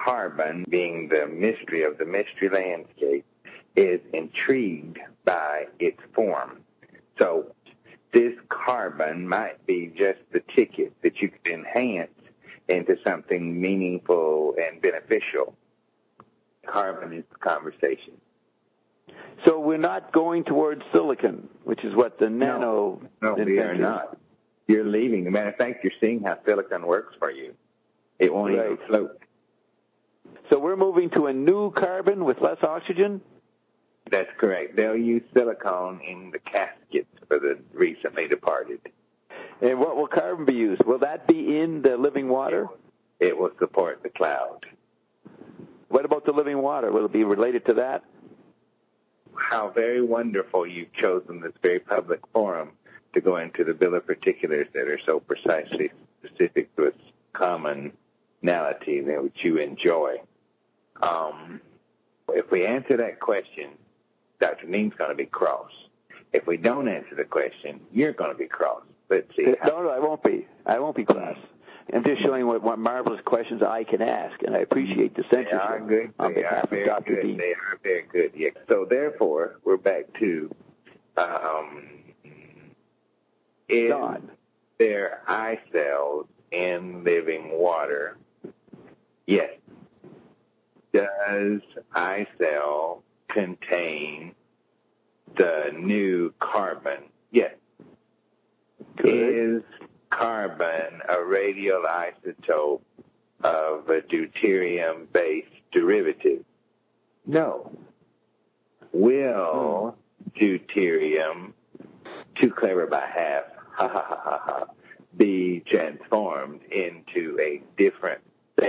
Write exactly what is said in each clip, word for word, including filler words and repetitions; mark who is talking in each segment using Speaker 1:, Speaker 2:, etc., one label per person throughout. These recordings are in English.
Speaker 1: carbon, being the mystery of the mystery landscape, is intrigued by its form. So this carbon might be just the ticket that you could enhance into something meaningful and beneficial. Carbon is the conversation.
Speaker 2: So we're not going towards silicon, which is what the nano...
Speaker 1: No, no we are not. You're leaving. As a matter of fact, you're seeing how silicon works for you. It won't right. even float.
Speaker 2: So we're moving to a new carbon with less oxygen?
Speaker 1: That's correct. They'll use silicone in the caskets for the recently departed.
Speaker 2: And what will carbon be used? Will that be in the living water?
Speaker 1: It will support the cloud.
Speaker 2: What about the living water? Will it be related to that?
Speaker 1: How very wonderful you've chosen this very public forum to go into the bill of particulars that are so precisely specific to its commonality that which you enjoy. Um, if we answer that question, Doctor Neam's going to be cross. If we don't answer the question, you're going to be cross. Let's see.
Speaker 2: No, no, I won't be. I won't be cross. I'm just showing what, what marvelous questions I can ask, and I appreciate the censorship.
Speaker 1: They are good.
Speaker 2: On
Speaker 1: they
Speaker 2: behalf
Speaker 1: are very
Speaker 2: of Doctor
Speaker 1: good.
Speaker 2: Dean.
Speaker 1: They are very good, yes. So therefore, we're back to, um, is
Speaker 2: God.
Speaker 1: there eye cells in living water? Yes. Does eye cell contain the new carbon? Yes.
Speaker 2: Good.
Speaker 1: Is carbon a radial isotope of a deuterium-based derivative? No. Will hmm. deuterium, too clever by half, ha ha ha ha ha, be transformed into a different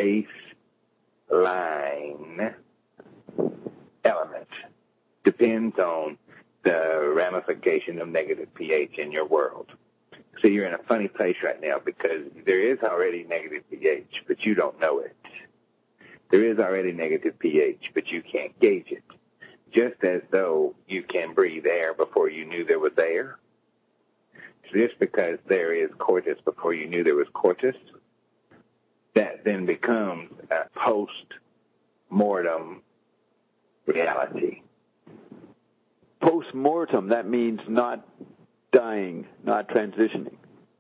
Speaker 1: baseline element? Depends on the ramification of negative pH in your world. So you're in a funny place right now because there is already negative pH, but you don't know it. There is already negative pH, but you can't gauge it. Just as though you can breathe air before you knew there was air. So just because there is cortis before you knew there was cortis, that then becomes a post-mortem reality.
Speaker 2: Post-mortem, that means not dying, not transitioning.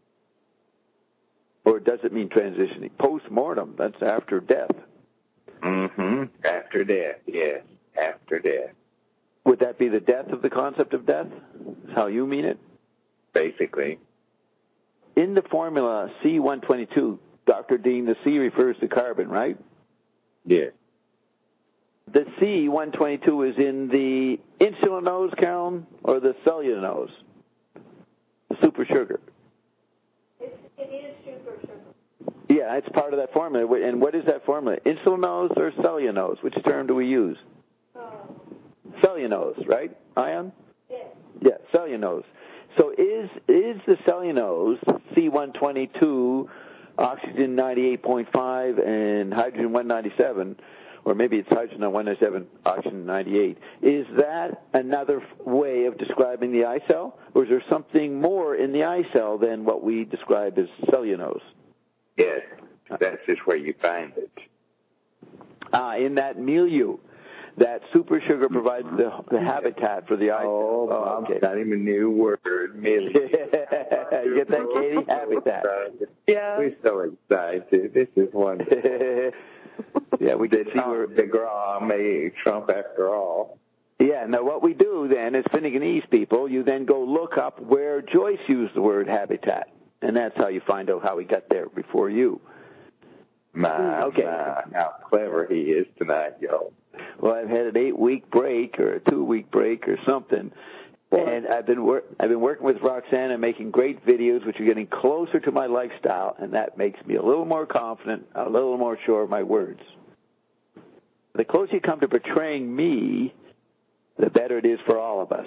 Speaker 2: Or does it mean transitioning? Post-mortem, that's after death.
Speaker 1: Mm-hmm. After death, yes. After death.
Speaker 2: Would that be the death of the concept of death? Is how you mean it?
Speaker 1: Basically.
Speaker 2: In the formula C one twenty-two, Doctor Dean, the C refers to carbon, right?
Speaker 1: Yes.
Speaker 2: The C one twenty-two is in the insulinose, Carolyn, or the cellulose? Super sugar.
Speaker 3: It's, it is super sugar.
Speaker 2: Yeah, it's part of that formula. And what is that formula? Insulinose or cellulose? Which term do we use?
Speaker 3: Oh.
Speaker 2: Cellulose, right, Ion?
Speaker 3: Yes.
Speaker 2: Yeah, cellulose. So is is the cellulose C one twenty-two, oxygen ninety-eight point five, and hydrogen one ninety-seven, or maybe it's hydrogen one ninety-seven, oxygen ninety-eight. Is that another way of describing the eye cell? Or is there something more in the eye cell than what we describe as cellulose?
Speaker 1: Yes, that's just where you find it.
Speaker 2: Ah, in that milieu. That super sugar provides the, the habitat for the eye
Speaker 1: oh,
Speaker 2: cell.
Speaker 1: Oh, okay. Got him a new word, milieu.
Speaker 2: You get that, Katie? Habitat.
Speaker 1: Yeah. We're so excited. This is wonderful.
Speaker 2: Yeah, we can see
Speaker 1: where DeGraw may trump after all.
Speaker 2: Yeah, now what we do then is Finneganese people, you then go look up where Joyce used the word habitat. And that's how you find out how he got there before you.
Speaker 1: My,
Speaker 2: okay.
Speaker 1: my, how clever he is tonight, yo.
Speaker 2: Well, I've had an eight-week break or a two-week break or something. What? And I've been wor- I've been working with Roxanne and making great videos, which are getting closer to my lifestyle, and that makes me a little more confident, a little more sure of my words. The closer you come to portraying me, the better it is for all of us.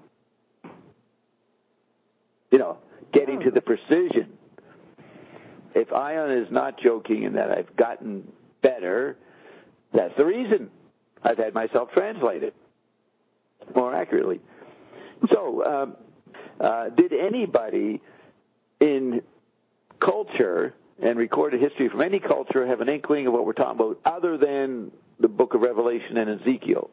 Speaker 2: You know, getting to the precision. If Ion is not joking in that I've gotten better, that's the reason. I've had myself translated more accurately. So, um, uh, did anybody in culture and recorded history from any culture have an inkling of what we're talking about other than the book of Revelation and Ezekiel?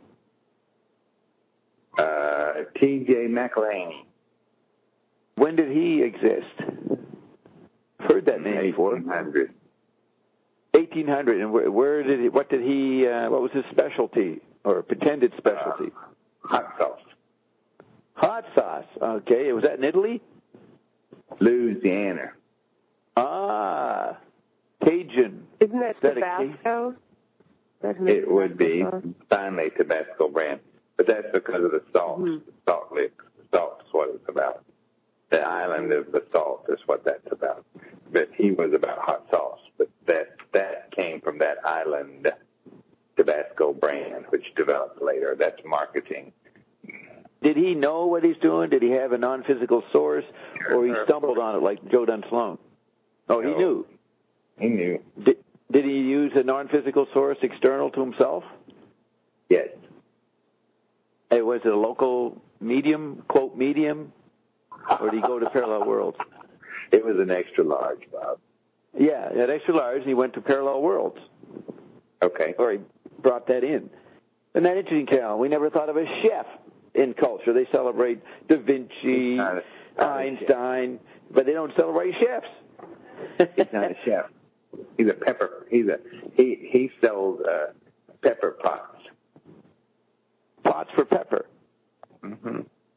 Speaker 1: Uh, T J McElhaney.
Speaker 2: When did he exist? I've heard that name before.
Speaker 1: eighteen hundred.
Speaker 2: eighteen hundred. And where, where did he, what did he, uh, what was his specialty or pretended specialty?
Speaker 1: Uh, hot sauce.
Speaker 2: Hot sauce. Okay. Was that in Italy?
Speaker 1: Louisiana.
Speaker 2: Ah. Cajun.
Speaker 4: Isn't that
Speaker 2: Is
Speaker 4: Tabasco?
Speaker 1: It would be finally Tabasco brand, but that's because of the salt.
Speaker 4: Mm-hmm.
Speaker 1: The salt licks. The salt's what it's about. The island of the salt is what that's about. But he was about hot sauce, but that that came from that island Tabasco brand, which developed later. That's marketing.
Speaker 2: Did he know what he's doing? Did he have a non-physical source, or he stumbled on it like Joe Dunn Sloan? Oh, he
Speaker 1: No.
Speaker 2: knew.
Speaker 1: He knew.
Speaker 2: Did, did he use a non-physical source external to himself?
Speaker 1: Yes.
Speaker 2: Hey, was it a local medium, quote, medium, or did he go to Parallel Worlds?
Speaker 1: It was an extra large, Bob.
Speaker 2: Yeah, at extra large, and he went to Parallel Worlds.
Speaker 1: Okay.
Speaker 2: Or he brought that in. Isn't that interesting, Cal? We never thought of a chef in culture. They celebrate Da Vinci,
Speaker 1: He's not a- not a
Speaker 2: Einstein, but they don't celebrate chefs.
Speaker 1: He's not a chef. He's a pepper. He's a he. He sells uh, pepper pots.
Speaker 2: Pots for pepper.
Speaker 1: Mm-hmm.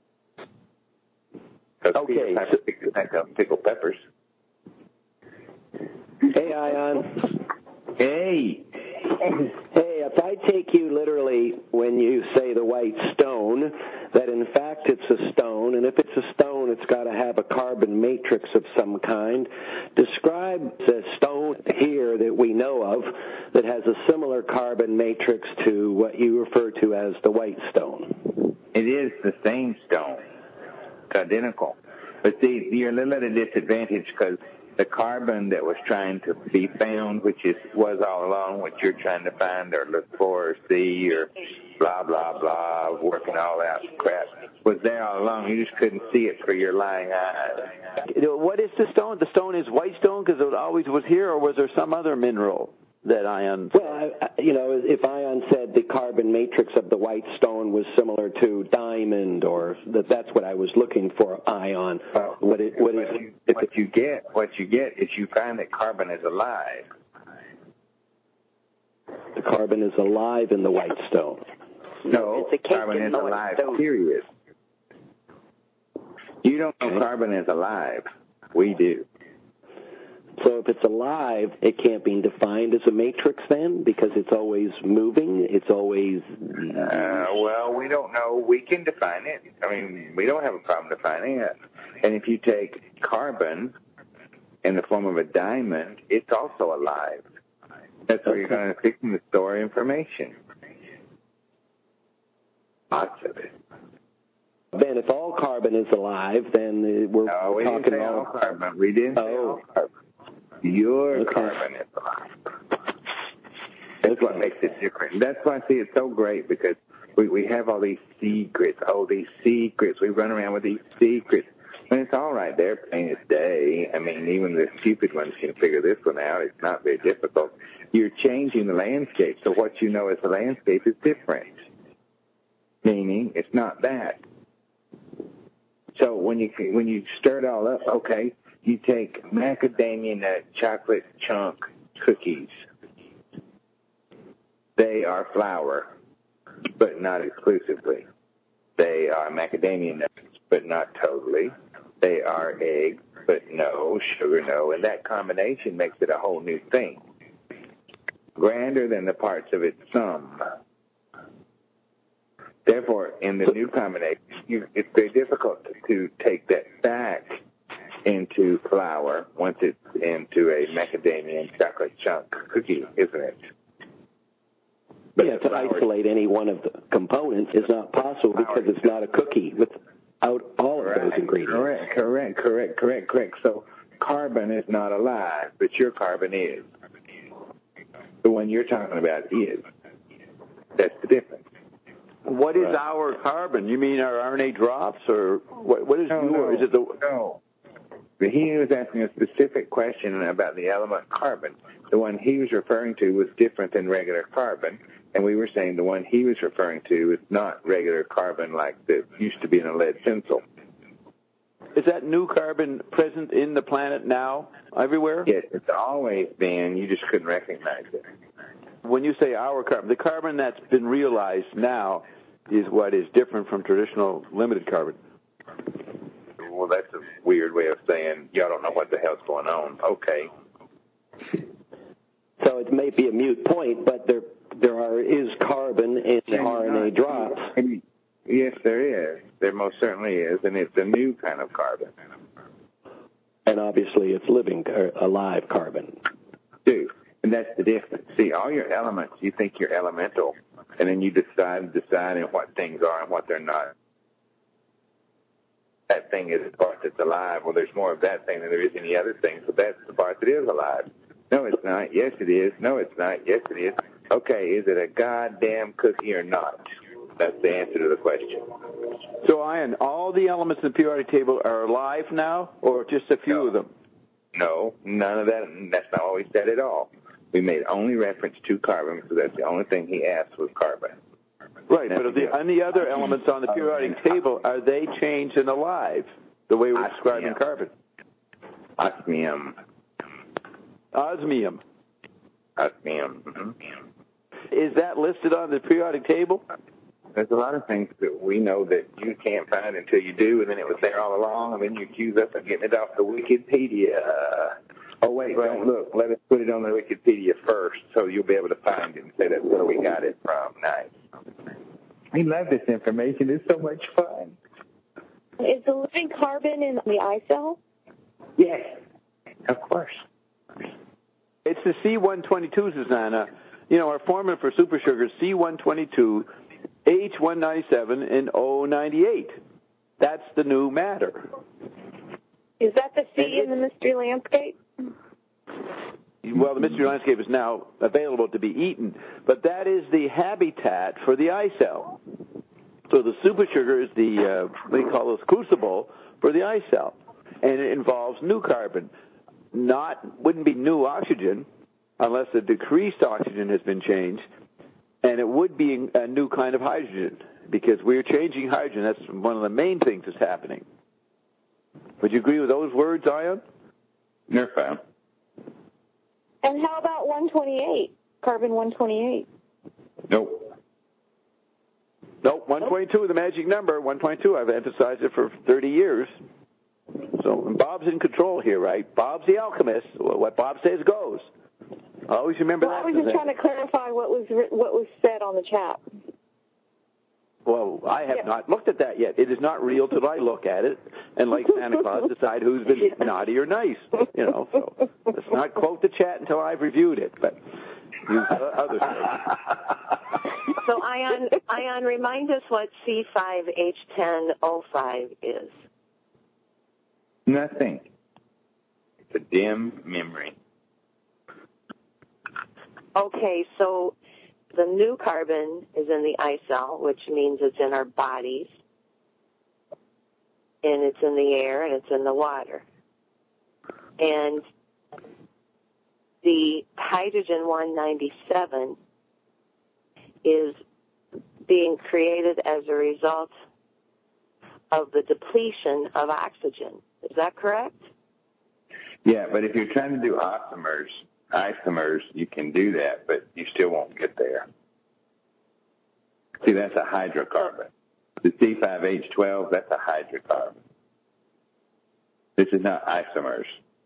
Speaker 2: Okay,
Speaker 1: Peter
Speaker 2: so-
Speaker 1: pickle, pickle, pickle peppers.
Speaker 5: Hey, Ion.
Speaker 1: Hey.
Speaker 5: Hey, if I take you literally when you say the white stone, that in fact it's a stone, and if it's a stone, it's got to have a carbon matrix of some kind. Describe the stone here that we know of that has a similar carbon matrix to what you refer to as the white stone.
Speaker 1: It is the same stone. It's identical. But see, you're a little at a disadvantage because the carbon that was trying to be found, which is was all along what you're trying to find or look for or see or blah, blah, blah, working all that crap, was there all along. You just couldn't see it for your lying eyes.
Speaker 2: What is the stone? The stone is white stone because it always was here, or was there some other mineral that Ion...
Speaker 5: Well, I, I- you know, if Ion said the carbon matrix of the white stone was similar to diamond, or that that's what I was looking for, Ion.
Speaker 1: Well,
Speaker 5: what it, what
Speaker 1: what,
Speaker 5: is,
Speaker 1: you, what you get, what you get is you find that carbon is alive.
Speaker 5: the carbon is alive in the white stone.
Speaker 1: No,
Speaker 4: It's a cake
Speaker 1: carbon
Speaker 4: in
Speaker 1: is
Speaker 4: the white
Speaker 1: alive,
Speaker 4: stone.
Speaker 1: period. You don't know carbon is alive. We do.
Speaker 5: So if it's alive, it can't be defined as a matrix then, because it's always moving, it's always...
Speaker 1: Uh, well, we don't know. We can define it. I mean, we don't have a problem defining it. And if you take carbon in the form of a diamond, it's also alive. That's where you're going to fix and store information. Lots of it.
Speaker 5: Then if all carbon is alive, then uh, we're
Speaker 1: No, we didn't
Speaker 5: talking
Speaker 1: say all
Speaker 5: all...
Speaker 1: carbon. We didn't say
Speaker 5: Oh.
Speaker 1: all carbon. Your
Speaker 5: Okay.
Speaker 1: carbon is alive. That's what makes it different. That's why I see it's so great, because we, we have all these secrets. Oh, these secrets. We run around with these secrets. And it's all right there, plain as day. I mean, even the stupid ones can figure this one out. It's not very difficult. You're changing the landscape, so what you know as the landscape is different. Meaning, it's not that. So when you when you stir it all up, okay, you take macadamia nut chocolate chunk cookies. They are flour, but not exclusively. They are macadamia nuts, but not totally. They are egg, but no, sugar, no. And that combination makes it a whole new thing. Grander than the parts of its sum. Therefore, in the new combination, you, it's very difficult to, to take that back into flour once it's into a macadamia and chocolate chunk cookie, isn't it? But
Speaker 5: Yeah,
Speaker 1: the
Speaker 5: to
Speaker 1: flour-
Speaker 5: isolate any one of the components is not possible because it's not a cookie without all of those
Speaker 1: Correct,
Speaker 5: ingredients.
Speaker 1: Correct, correct, correct, correct, correct. So carbon is not alive, but your carbon is. The one you're talking about is. That's the difference.
Speaker 2: What is
Speaker 1: Right.
Speaker 2: our carbon? You mean our R N A drops, or what, what is
Speaker 1: No,
Speaker 2: your?
Speaker 1: no,
Speaker 2: Is it the?
Speaker 1: no. But he was asking a specific question about the element carbon. The one he was referring to was different than regular carbon, and we were saying the one he was referring to is not regular carbon like that used to be in a lead pencil.
Speaker 2: Is that new carbon present in the planet now, everywhere?
Speaker 1: Yes, it's always been. You just couldn't recognize it.
Speaker 2: When you say our carbon, the carbon that's been realized now is what is different from traditional limited carbon.
Speaker 1: Well, that's a weird way of saying y'all don't know what the hell's going on. Okay.
Speaker 5: So it may be a mute point, but there there are is carbon in the R N A drops.
Speaker 1: Yes, there is. There most certainly is, and it's a new kind of carbon.
Speaker 5: And obviously it's living, alive carbon.
Speaker 1: Too. And that's the difference. See, all your elements, you think you're elemental, and then you decide decide what things are and what they're not. That thing is the part that's alive. Well, there's more of that thing than there is any other thing, so that's the part that is alive. No, it's not. Yes, it is. No, it's not. Yes, it is. Okay, is it a goddamn cookie or not? That's the answer to the question.
Speaker 2: So, Ian, all the elements in the periodic table are alive now, or just a few
Speaker 1: no.
Speaker 2: of them?
Speaker 1: No, none of that. That's not what we said at all. We made only reference to carbon, because that's the only thing he asked was carbon.
Speaker 2: Right, but the, and the other elements on the periodic table, are they changed and alive, the way we're describing carbon?
Speaker 1: Osmium.
Speaker 2: Osmium.
Speaker 1: Osmium. Mm-hmm.
Speaker 2: Is that listed on the periodic table?
Speaker 1: There's a lot of things that we know that you can't find until you do, and then it was there all along, and then you accuse us of getting it off the Wikipedia. Oh, wait,
Speaker 2: right.
Speaker 1: Don't look. Let us put it on the Wikipedia first, so you'll be able to find it and say that's where we got it from. Nice. We love this information. It's so much fun.
Speaker 3: Is the living carbon in the I cell?
Speaker 1: Yes, of course.
Speaker 2: It's the C one twenty-two, Susanna. You know, our formula for supersugar is C one twenty-two, H one ninety-seven, and O ninety-eight. That's the new matter.
Speaker 3: Is that the C in the mystery landscape?
Speaker 2: Well, the mystery landscape is now available to be eaten, but that is the habitat for the I cell. So the supersugar is the, uh, what do you call this, crucible for the I cell, and it involves new carbon. Not, wouldn't be new oxygen unless the decreased oxygen has been changed, and it would be a new kind of hydrogen because we're changing hydrogen. That's one of the main things that's happening. Would you agree with those words, Ion?
Speaker 1: You're fine.
Speaker 3: And how about one twenty-eight, carbon one twenty-eight?
Speaker 1: Nope.
Speaker 2: Nope, one twenty-two, the magic number, one twenty-two. I've emphasized it for thirty years. So and Bob's in control here, right? Bob's the alchemist. What Bob says goes. Always remember
Speaker 3: well,
Speaker 2: that.
Speaker 3: I was just trying to clarify what was what was said on the chat.
Speaker 2: Well, I have
Speaker 3: yeah.
Speaker 2: not looked at that yet. It is not real till I look at it, and like Santa Claus, decide who's been naughty or nice. You know, so let's not quote the chat until I've reviewed it, but use other things.
Speaker 4: So, Ion, Ion, remind us what C five H ten O five is.
Speaker 1: Nothing. It's a dim memory.
Speaker 4: Okay, so the new carbon is in the I cell, which means it's in our bodies, and it's in the air, and it's in the water. And the hydrogen one ninety-seven is being created as a result of the depletion of oxygen. Is that correct?
Speaker 1: Yeah, but if you're trying to do isomers, isomers, you can do that, but you still won't get there. See, that's a hydrocarbon. The C five H twelve, that's a hydrocarbon. This is not isomers.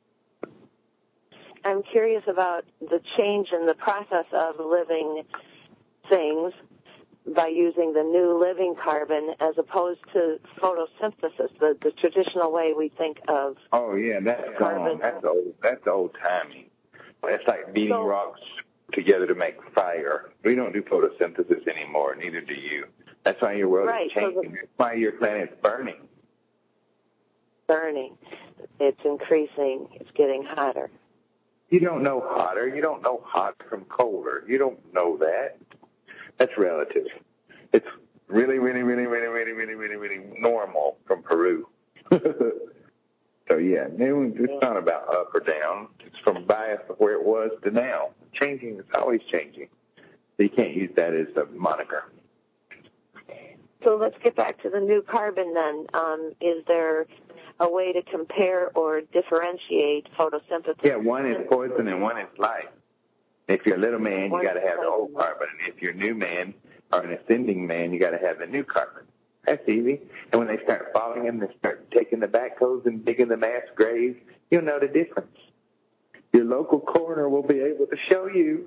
Speaker 4: I'm curious about the change in the process of living things by using the new living carbon as opposed to photosynthesis, the, the traditional way we think of
Speaker 1: Oh, yeah, that's
Speaker 4: carbon.
Speaker 1: gone. That's old, that's old-timey. It's like beating
Speaker 4: So,
Speaker 1: rocks together to make fire. We don't do photosynthesis anymore, neither do you. That's why your world
Speaker 4: Right,
Speaker 1: is
Speaker 4: so
Speaker 1: changing.
Speaker 4: the-
Speaker 1: That's why your planet's burning.
Speaker 4: burning. It's increasing. It's getting hotter.
Speaker 1: You don't know hotter. You don't know hot from colder. You don't know that. That's relative. It's really, really, really, really, really, really, really, really normal from Peru to So, yeah, it's not about up or down. It's from bias of where it was to now. Changing is always changing. So you can't use that as a moniker.
Speaker 4: So let's get back to the new carbon then. Um, is there a way to compare or differentiate photosynthesis?
Speaker 1: Yeah, one is poison and one is life. If you're a little man, you
Speaker 4: One
Speaker 1: got to
Speaker 4: is
Speaker 1: have the old
Speaker 4: poison.
Speaker 1: carbon. And if you're a new man or an ascending man, you got to have the new carbon. That's easy. And when they start following him, they start taking the backhoes and digging the mass graves, you'll know the difference. Your local coroner will be able to show you.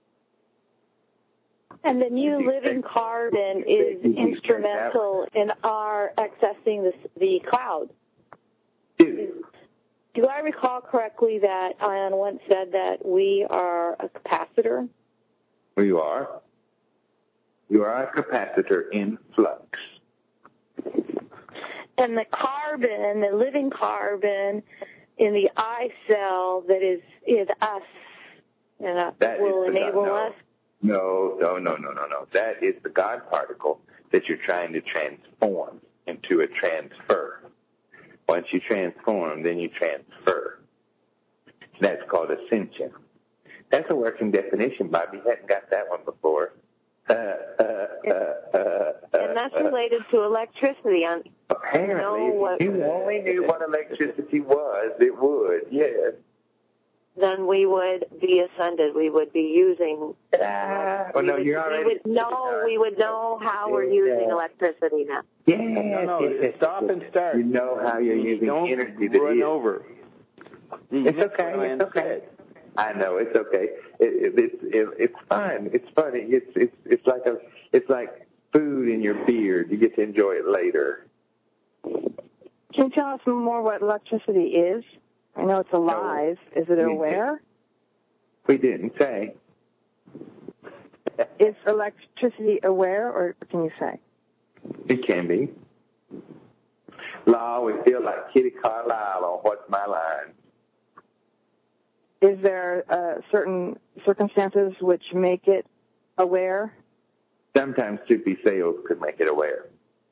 Speaker 3: And the new living carbon is instrumental in our accessing the, the cloud.
Speaker 1: Dude.
Speaker 3: Do I recall correctly that Ion once said that we are a capacitor?
Speaker 1: Well, you are. You are a capacitor in flux.
Speaker 3: And the carbon, the living carbon in the I cell that is is us, and uh,
Speaker 1: That
Speaker 3: will
Speaker 1: is the
Speaker 3: enable
Speaker 1: God, no.
Speaker 3: us.
Speaker 1: No, no, no, no, no, no. That is the God particle that you're trying to transform into a transfer. Once you transform, then you transfer. That's called ascension. That's a working definition, Bob. You hadn't got that one before. Uh, uh, uh, uh,
Speaker 4: And that's related to electricity. On
Speaker 1: Apparently,
Speaker 4: you know what,
Speaker 1: if you only knew what electricity was, it would, yes.
Speaker 4: then we would be ascended. We would be using.
Speaker 1: Uh, well, no,
Speaker 4: would,
Speaker 1: you're already.
Speaker 4: We would know. We would know how we're using electricity now.
Speaker 1: Yeah,
Speaker 2: No, no,
Speaker 1: yes,
Speaker 2: stop and start.
Speaker 1: You know how you're using
Speaker 2: Don't
Speaker 1: energy. That
Speaker 2: run
Speaker 1: is.
Speaker 2: over.
Speaker 1: It's okay. It's okay. I know it's okay. It, it, it's it, it's fine. It's funny. It's it's it's like a it's like food in your beard. You get to enjoy it later.
Speaker 6: Can you tell us more what electricity is? I know it's alive.
Speaker 1: No.
Speaker 6: Is it
Speaker 1: We
Speaker 6: aware?
Speaker 1: We didn't say.
Speaker 6: Is electricity aware, or can you say?
Speaker 1: It can be. Law, we feel like Kitty Carlisle on What's My Line.
Speaker 6: Is there uh, certain circumstances which make it aware?
Speaker 1: Sometimes soupy sales could make it aware.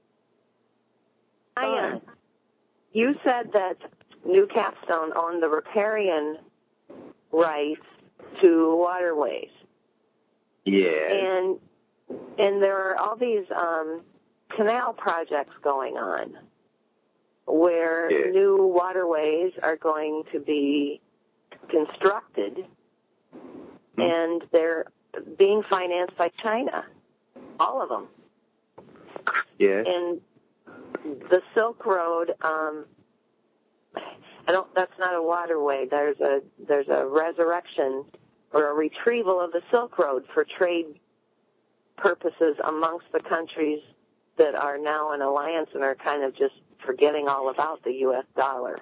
Speaker 4: Ian, you said that New Capstone owned the riparian rights to waterways.
Speaker 1: Yeah.
Speaker 4: And and there are all these um, canal projects going on where
Speaker 1: Yeah.
Speaker 4: new waterways are going to be constructed,
Speaker 1: Hmm.
Speaker 4: and they're being financed by China, all of them.
Speaker 1: Yes.
Speaker 4: And the Silk Road, um, I don't. That's not a waterway. There's a there's a resurrection or a retrieval of the Silk Road for trade purposes amongst the countries that are now in alliance and are kind of just forgetting all about the U S dollar.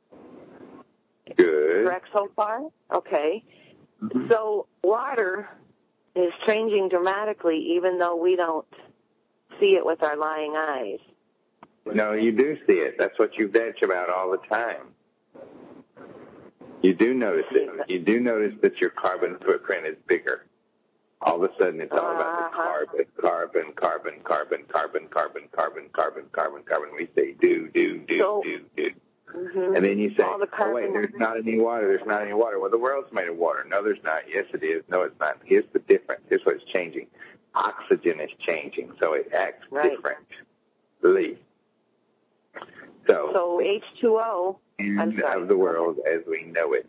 Speaker 1: Good.
Speaker 4: Correct so far? Okay.
Speaker 1: Mm-hmm.
Speaker 4: So water is changing dramatically, even though we don't see it with our lying eyes.
Speaker 1: No, you do see it. That's what you bitch about all the time. You do notice it. You do notice that your carbon footprint is bigger. All of a sudden, it's all about the carbon, carbon, carbon, carbon, carbon, carbon, carbon, carbon, carbon, carbon. We say do, do, do,
Speaker 4: So,
Speaker 1: do, do.
Speaker 4: Mm-hmm.
Speaker 1: And then you say,
Speaker 4: all the
Speaker 1: oh, wait, there's not any water. There's not any water. Well, the world's made of water. No, there's not. Yes, it is. No, it's not. Here's the difference. Here's what's changing. Oxygen is changing, so it acts
Speaker 4: Right.
Speaker 1: differently. So,
Speaker 4: So H two O
Speaker 1: end of the world as we know it.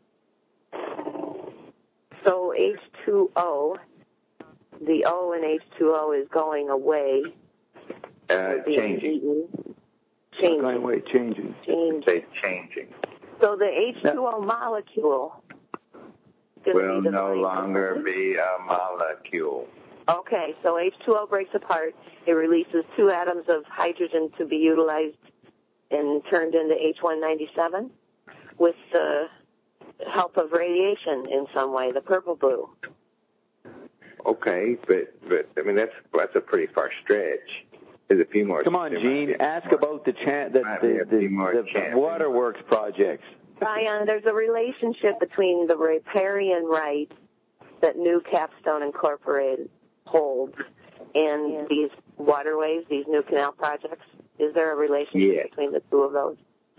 Speaker 4: So H two O, the O in H two O is going away.
Speaker 1: Uh,
Speaker 4: being
Speaker 1: changing.
Speaker 4: eaten. Changing.
Speaker 2: Going away, changing.
Speaker 4: Changing.
Speaker 1: Say changing.
Speaker 4: So the H two O molecule is gonna
Speaker 1: Will
Speaker 4: be the
Speaker 1: no
Speaker 4: body
Speaker 1: longer
Speaker 4: component.
Speaker 1: be a molecule.
Speaker 4: Okay, so H two O breaks apart. It releases two atoms of hydrogen to be utilized and turned into H one ninety-seven with the help of radiation in some way, the purple blue.
Speaker 1: Okay, but but I mean that's that's a pretty far stretch. There's a few more.
Speaker 2: Come on,
Speaker 1: there might
Speaker 2: Gene.
Speaker 1: be a
Speaker 2: Ask
Speaker 1: more-
Speaker 2: about the chan- the,
Speaker 1: might be
Speaker 2: the,
Speaker 1: a few
Speaker 2: the,
Speaker 1: more
Speaker 2: the
Speaker 1: chances.
Speaker 2: waterworks projects.
Speaker 4: Brian, there's a relationship between the riparian rights that New Capstone Incorporated holds and these waterways, these new canal projects. Is there a relationship
Speaker 1: Yes.
Speaker 4: between the two of those?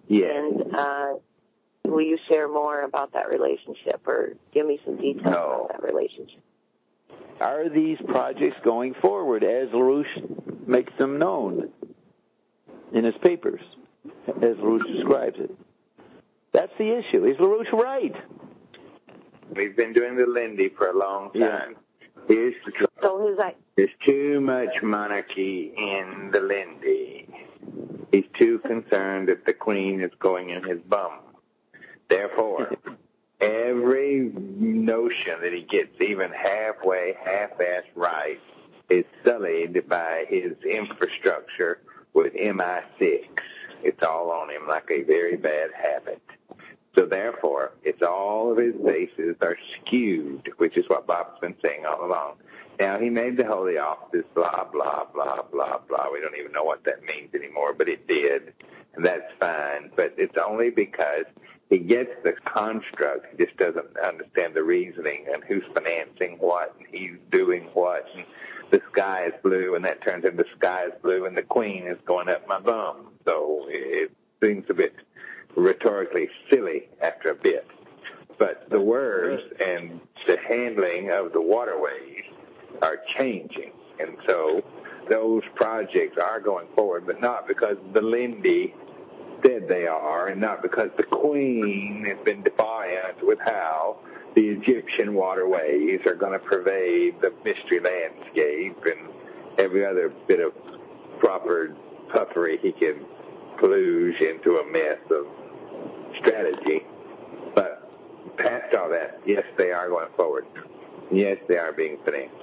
Speaker 1: Yes.
Speaker 4: And uh, will you share more about that relationship or give me some details
Speaker 1: No.
Speaker 4: about that relationship?
Speaker 2: Are these projects going forward as LaRouche makes them known in his papers, as LaRouche describes it? That's the issue. Is LaRouche right?
Speaker 1: We've been doing the Lindy for a long time.
Speaker 2: Yeah.
Speaker 1: Here's the trouble.
Speaker 4: So his, I,
Speaker 1: There's too much monarchy in the Lindy. He's too concerned that the Queen is going in his bum. Therefore, every notion that he gets even halfway, half-assed right is sullied by his infrastructure with M I six. It's all on him like a very bad habit. So therefore, it's all of his bases are skewed, which is what Bob's been saying all along. Now, he made the Holy Office, blah, blah, blah, blah, blah. We don't even know what that means anymore, but it did. And that's fine. But it's only because he gets the construct. He just doesn't understand the reasoning and who's financing what and he's doing what. And the sky is blue, and that turns into sky is blue, and the Queen is going up my bum. So it seems a bit rhetorically silly after a bit. But the words and the handling of the waterways are changing. And so those projects are going forward, but not because the Lindy said they are, and not because the Queen has been defiant with how the Egyptian waterways are going to pervade the mystery landscape and every other bit of proper puffery he can plunge into a mess of strategy. But past all that, yes, they are going forward. Yes, they are being financed.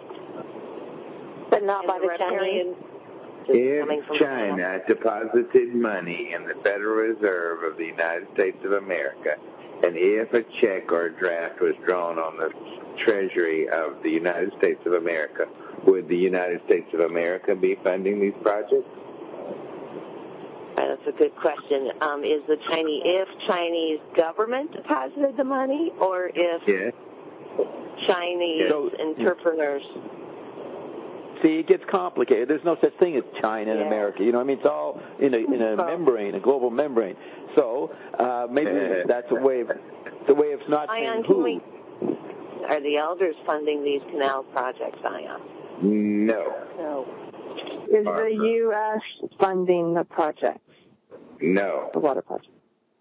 Speaker 3: But not
Speaker 4: and
Speaker 3: by the
Speaker 4: riparian
Speaker 3: Chinese.
Speaker 4: is coming
Speaker 1: If
Speaker 4: from
Speaker 1: China deposited money in the Federal Reserve of the United States of America, and if a check or a draft was drawn on the Treasury of the United States of America, would the United States of America be funding these projects?
Speaker 4: That's a good question. Um, is the Chinese, if Chinese government deposited the money, or if
Speaker 1: Yes.
Speaker 4: Chinese
Speaker 2: So-
Speaker 4: entrepreneurs?
Speaker 2: See, it gets complicated. There's no such thing as China and
Speaker 4: Yeah.
Speaker 2: America. You know what I mean? It's all in a, in a membrane, a global membrane. So uh, maybe that's a way of, the way of not saying
Speaker 4: Ion,
Speaker 2: who.
Speaker 4: can we, are the elders funding these canal projects, Ion?
Speaker 1: No.
Speaker 4: No.
Speaker 6: Is the U S funding the project,
Speaker 1: No.
Speaker 6: the water project?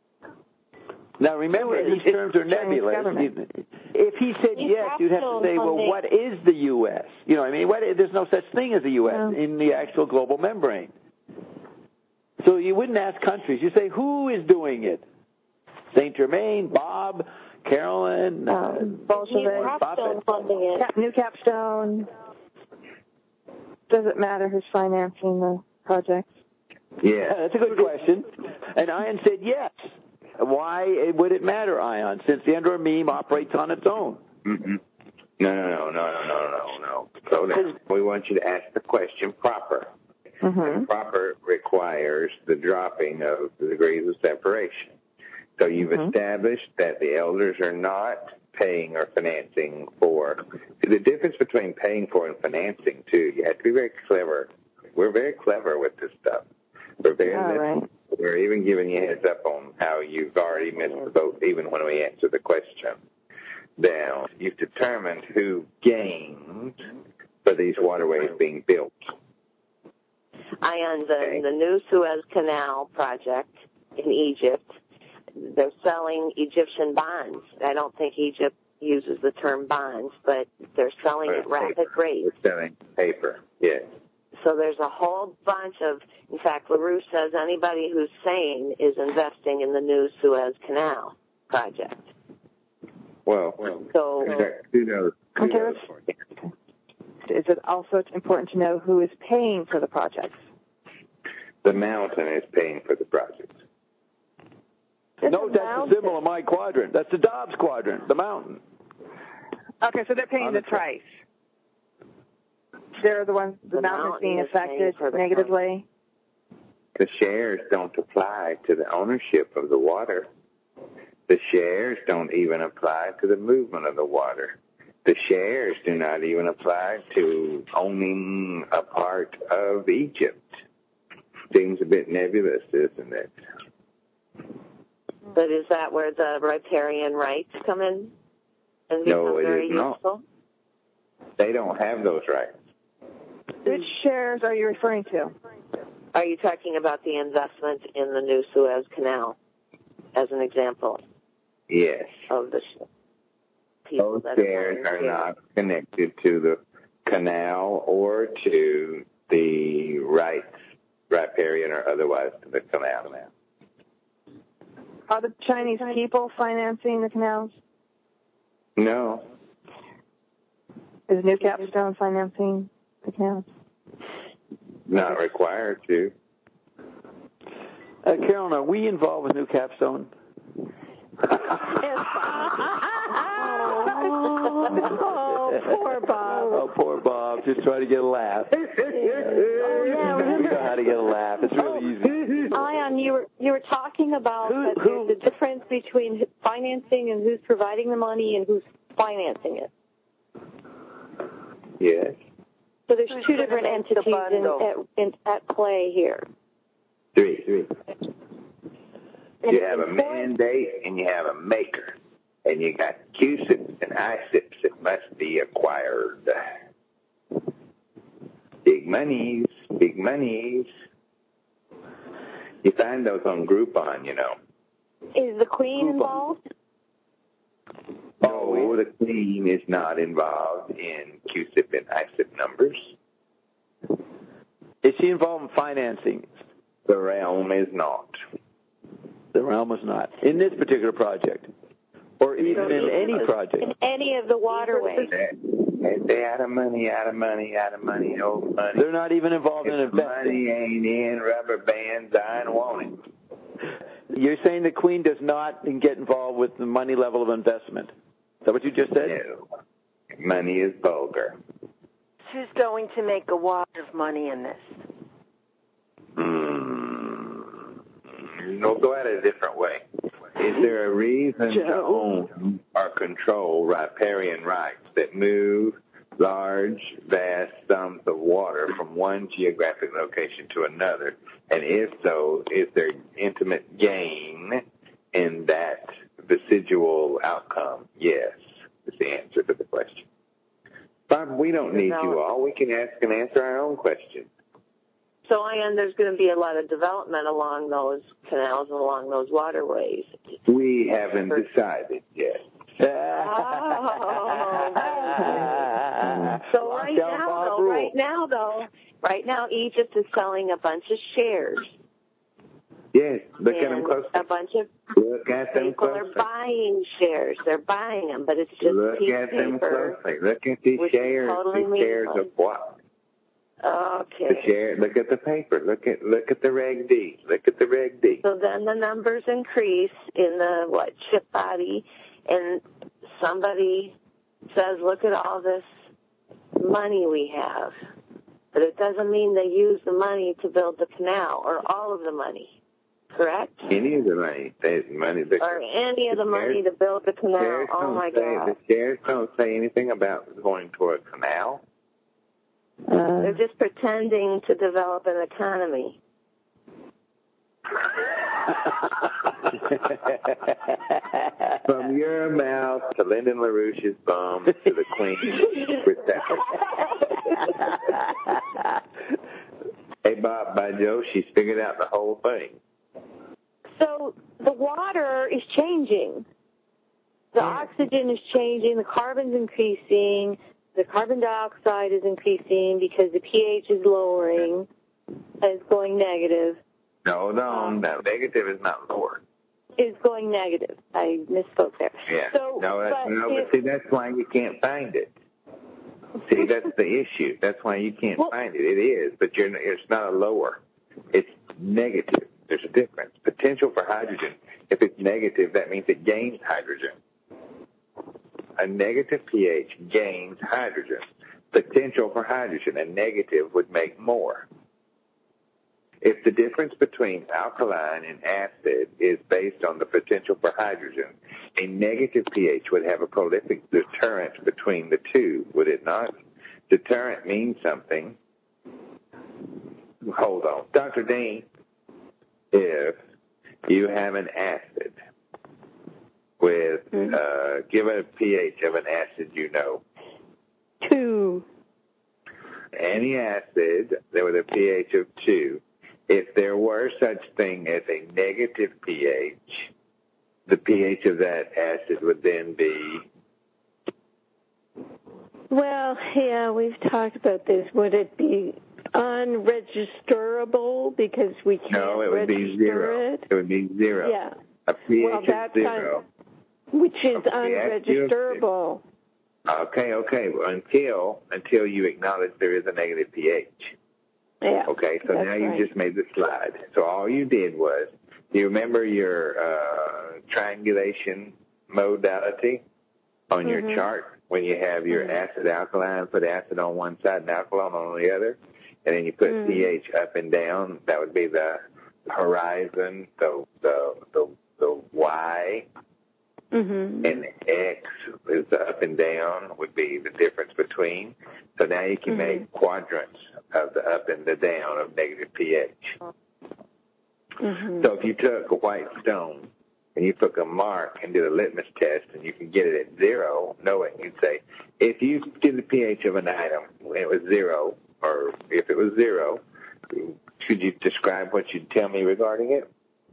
Speaker 2: Now remember,
Speaker 6: So
Speaker 2: these
Speaker 6: it's
Speaker 2: terms are
Speaker 6: Chinese
Speaker 2: nebulous.
Speaker 6: government.
Speaker 2: If he said
Speaker 3: These
Speaker 2: yes, you'd have to
Speaker 3: capstone
Speaker 2: say, well,
Speaker 3: funding-
Speaker 2: what is the U S? You know what I mean? What, there's no such thing as the U S
Speaker 6: Yeah.
Speaker 2: in the actual global membrane. So you wouldn't ask countries. You say, who is doing it? Saint Germain, Bob, Carolyn,
Speaker 6: Uh,
Speaker 2: uh,
Speaker 3: New
Speaker 6: Bolshevik,
Speaker 3: Capstone funding it.
Speaker 6: Cap, New Capstone. Does it matter who's financing the project?
Speaker 1: Yeah.
Speaker 2: That's a good question. And Ion said yes. Why would it matter, Ion, since the Endor meme operates on its own?
Speaker 1: Mm-hmm. No, no, no, no, no, no, no, no. So now, we want you to ask the question proper.
Speaker 6: Mm-hmm.
Speaker 1: And proper requires the dropping of the degrees of separation. So you've
Speaker 6: Mhm.
Speaker 1: established that the elders are not paying or financing for. See, the difference between paying for and financing, too, you have to be very clever. We're very clever with this stuff. We're very
Speaker 6: All
Speaker 1: listening.
Speaker 6: right.
Speaker 1: We're even giving you a heads up on how you've already missed the boat, even when we answer the question. Now, you've determined who gains for these waterways being built.
Speaker 4: Ion, the,
Speaker 1: Okay.
Speaker 4: the new Suez Canal project in Egypt, they're selling Egyptian bonds. I don't think Egypt uses the term bonds, but they're selling at rapid rates.
Speaker 1: We're selling paper, yes.
Speaker 4: So there's a whole bunch of, in fact, LaRouche says anybody who's sane is investing in the new Suez Canal project.
Speaker 1: Well, well
Speaker 4: So
Speaker 1: kudos, kudos
Speaker 6: Okay.
Speaker 1: for him.
Speaker 6: Is it also important to know who is paying for the project?
Speaker 1: The mountain is paying for the project.
Speaker 2: No,
Speaker 6: It's a
Speaker 2: that's the
Speaker 6: mountain.
Speaker 2: symbol of my quadrant. That's the Dobbs quadrant, the mountain.
Speaker 6: Okay, so they're paying
Speaker 2: On
Speaker 6: the
Speaker 2: the tra-
Speaker 6: price. They're the ones, the,
Speaker 4: The
Speaker 6: mountain is
Speaker 4: mountain
Speaker 6: being
Speaker 4: is paying
Speaker 6: affected
Speaker 4: for the
Speaker 6: negatively.
Speaker 1: The shares don't apply to the ownership of the water. The shares don't even apply to the movement of the water. The shares do not even apply to owning a part of Egypt. Seems a bit nebulous, isn't it?
Speaker 4: But is that where the riparian rights come in and become
Speaker 1: No, it
Speaker 4: very
Speaker 1: is not.
Speaker 4: useful?
Speaker 1: They don't have those rights.
Speaker 6: Which shares are you referring to?
Speaker 4: Are you talking about the investment in the new Suez Canal as an example
Speaker 1: Yes.
Speaker 4: of the sh- people
Speaker 1: Those
Speaker 4: that
Speaker 1: shares
Speaker 4: are
Speaker 1: are not connected to the canal or to the rights, riparian or otherwise, to the canal.
Speaker 6: Are the Chinese people financing the canals?
Speaker 1: No.
Speaker 6: Is New Capstone financing the canals?
Speaker 1: Not required to.
Speaker 2: Uh, Carolyn, are we involved with New Capstone?
Speaker 3: Oh, poor Bob.
Speaker 2: Oh, poor Bob. Just trying to get a laugh.
Speaker 3: Oh, yeah,
Speaker 2: We
Speaker 3: remember?
Speaker 2: know how to get a laugh. It's really easy.
Speaker 3: Ion, you were you were talking about
Speaker 2: Who-
Speaker 3: that
Speaker 2: who-
Speaker 3: there's a difference between financing and who's providing the money and who's financing it.
Speaker 1: Yes.
Speaker 3: So there's
Speaker 6: Who's
Speaker 3: two
Speaker 6: gonna
Speaker 3: different
Speaker 6: make the
Speaker 3: entities in,
Speaker 6: bundle?
Speaker 3: at, in, at play here.
Speaker 1: Three. Three.
Speaker 3: And
Speaker 1: You have a
Speaker 3: it's
Speaker 1: mandate and you have a maker. And you got Q SIPs and I SIPs that must be acquired. Big monies, big monies. You find those on Groupon, you know.
Speaker 3: Is the Queen
Speaker 2: Groupon.
Speaker 3: involved?
Speaker 1: Oh, the Queen is not involved in Q SIP and I SIP numbers.
Speaker 2: Is she involved in financing?
Speaker 1: The realm is not.
Speaker 2: The realm is not. In this particular project. Or even in any project.
Speaker 3: In any of the waterways?
Speaker 1: They, they out of money, out of money, out of money, no money.
Speaker 2: They're not even involved in
Speaker 1: If
Speaker 2: investing.
Speaker 1: money ain't in, rubber bands, I don't want it.
Speaker 2: You're saying the Queen does not get involved with the money level of investment. Is that what you just said?
Speaker 1: No. Money is vulgar.
Speaker 7: Who's going to make a wad of money in this?
Speaker 1: Mm. No, go at it a different way. Is there a reason to own or control riparian rights that move large, vast sums of water from one geographic location to another? And if so, is there intimate gain in that residual outcome? Yes, is the answer to the question. Bob, we don't need you all. We can ask and answer our own questions.
Speaker 4: So, Ian, there's going to be a lot of development along those canals and along those waterways.
Speaker 1: We haven't decided yet.
Speaker 4: Oh. So right now, though, right now, though, right now, Egypt is selling a bunch of shares.
Speaker 1: Yes, look at them
Speaker 4: And
Speaker 1: closely.
Speaker 4: a bunch of
Speaker 1: Look at them
Speaker 4: people
Speaker 1: closely.
Speaker 4: are buying shares. They're buying them, but it's just
Speaker 1: Look
Speaker 4: piece
Speaker 1: at them
Speaker 4: paper.
Speaker 1: closely. Look at these
Speaker 4: which is
Speaker 1: shares.
Speaker 4: totally
Speaker 1: These shares of
Speaker 4: meaningless.
Speaker 1: what? The
Speaker 4: Okay.
Speaker 1: share. Look at the paper. Look at look at the Reg D. Look at the Reg D.
Speaker 4: So then the numbers increase in the, what, chip body, and somebody says, look at all this money we have. But it doesn't mean they use the money to build the canal, or all of the money, correct?
Speaker 1: Any of the money, the money, the,
Speaker 4: Or any of the money
Speaker 1: shares-
Speaker 4: to build the canal.
Speaker 1: shares
Speaker 4: Oh,
Speaker 1: don't
Speaker 4: my
Speaker 1: say,
Speaker 4: God.
Speaker 1: The shares don't say anything about going to a canal.
Speaker 4: They're just pretending to develop an economy.
Speaker 1: From your mouth to Lyndon LaRouche's bum to the Queen's reception. Hey, Bob, by Joe, she's figured out the whole thing.
Speaker 3: So the water is changing. The oxygen is changing. The carbon's increasing. The carbon dioxide is increasing because the pH is lowering. It's going negative.
Speaker 1: No, no, no. Negative is not lower.
Speaker 3: Is going negative. I misspoke there.
Speaker 1: Yeah.
Speaker 3: So,
Speaker 1: no, that's,
Speaker 3: but
Speaker 1: no,
Speaker 3: if-
Speaker 1: but see, that's why you can't find it. See, that's the issue. That's why you can't
Speaker 3: Well-
Speaker 1: find it. It is, but you're, it's not a lower. It's negative. There's a difference. Potential for hydrogen, if it's negative, that means it gains hydrogen. A negative pH gains hydrogen. Potential for hydrogen, a negative would make more. If the difference between alkaline and acid is based on the potential for hydrogen, a negative pH would have a prolific deterrent between the two, would it not? Deterrent means something. Hold on. Doctor Dean, if you have an acid with,
Speaker 3: Mm-hmm.
Speaker 1: uh, give it a pH of an acid you know.
Speaker 3: Two.
Speaker 1: Any acid that with a pH of two, if there were such thing as a negative pH, the pH of that acid would then be...
Speaker 7: Well, yeah, we've talked about this. Would it be unregisterable because we can't
Speaker 1: No, it would be zero.
Speaker 7: it?
Speaker 1: It would be zero.
Speaker 7: Yeah.
Speaker 1: A pH
Speaker 7: well,
Speaker 1: of
Speaker 7: that's
Speaker 1: zero.
Speaker 7: Un- which is
Speaker 1: Okay,
Speaker 7: unregisterable.
Speaker 1: Okay, okay. Well, until until you acknowledge there is a negative pH.
Speaker 7: Yeah.
Speaker 1: Okay, so
Speaker 7: that's
Speaker 1: now you
Speaker 7: right.
Speaker 1: just made the slide. So all you did was, do you remember your uh, triangulation modality on your
Speaker 7: Mhm.
Speaker 1: chart when you have your
Speaker 7: Mhm.
Speaker 1: acid alkaline, put acid on one side and alkaline on the other, and then you put
Speaker 7: Mhm.
Speaker 1: pH up and down? That would be the horizon, the the the, the Y.
Speaker 7: Mm-hmm.
Speaker 1: And X is the up and down, would be the difference between. So now you can
Speaker 7: Mm-hmm.
Speaker 1: make quadrants of the up and the down of negative pH.
Speaker 7: Mm-hmm.
Speaker 1: So if you took a white stone and you took a mark and did a litmus test and you can get it at zero, knowing you'd say, if you did the pH of an item when it was zero, or if it was zero, could you describe what you'd tell me regarding it?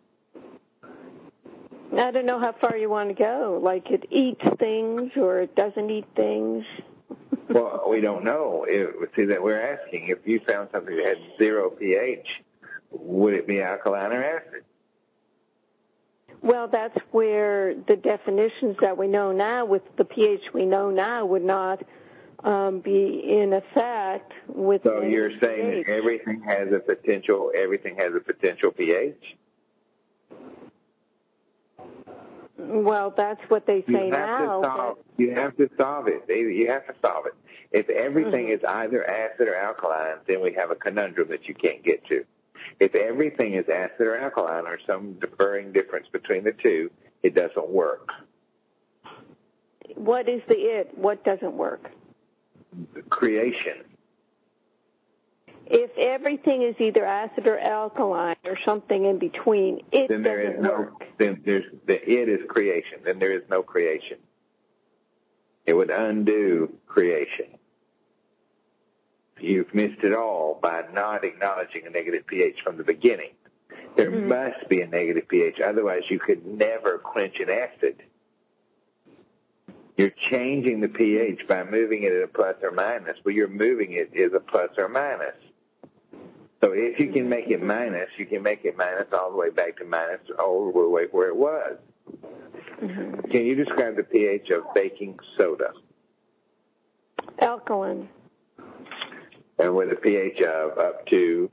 Speaker 7: I don't know how far you want to go. Like it eats things or it doesn't eat things.
Speaker 1: Well, we don't know. It, see, that we're asking, if you found something that had zero pH, would it be alkaline or acid?
Speaker 7: Well, that's where the definitions that we know now, with the pH we know now, would not um, be in effect with.
Speaker 1: So you're saying
Speaker 7: pH.
Speaker 1: that everything has a potential. Everything has a potential pH.
Speaker 7: Well, that's what they say
Speaker 1: You have
Speaker 7: now.
Speaker 1: to solve. You have to solve it. You have to solve it. If everything
Speaker 7: Mhm.
Speaker 1: is either acid or alkaline, then we have a conundrum that you can't get to. If everything is acid or alkaline, or some differing difference between the two, it doesn't work.
Speaker 7: What is the it? What doesn't work?
Speaker 1: Creation.
Speaker 7: If everything is either acid or alkaline or something in between, it
Speaker 1: Then there is
Speaker 7: doesn't
Speaker 1: no.
Speaker 7: work.
Speaker 1: Then there's the it is creation. Then there is no creation. It would undo creation. You've missed it all by not acknowledging a negative pH from the beginning. There
Speaker 7: Mm-hmm.
Speaker 1: must be a negative pH, otherwise you could never quench an acid. You're changing the pH by moving it at a plus or minus. Well, you're moving it is a plus or minus. So if you can make it minus, you can make it minus all the way back to minus all the way where it was.
Speaker 7: Mm-hmm.
Speaker 1: Can you describe the pH of baking soda?
Speaker 7: Alkaline.
Speaker 1: And with a pH of up to?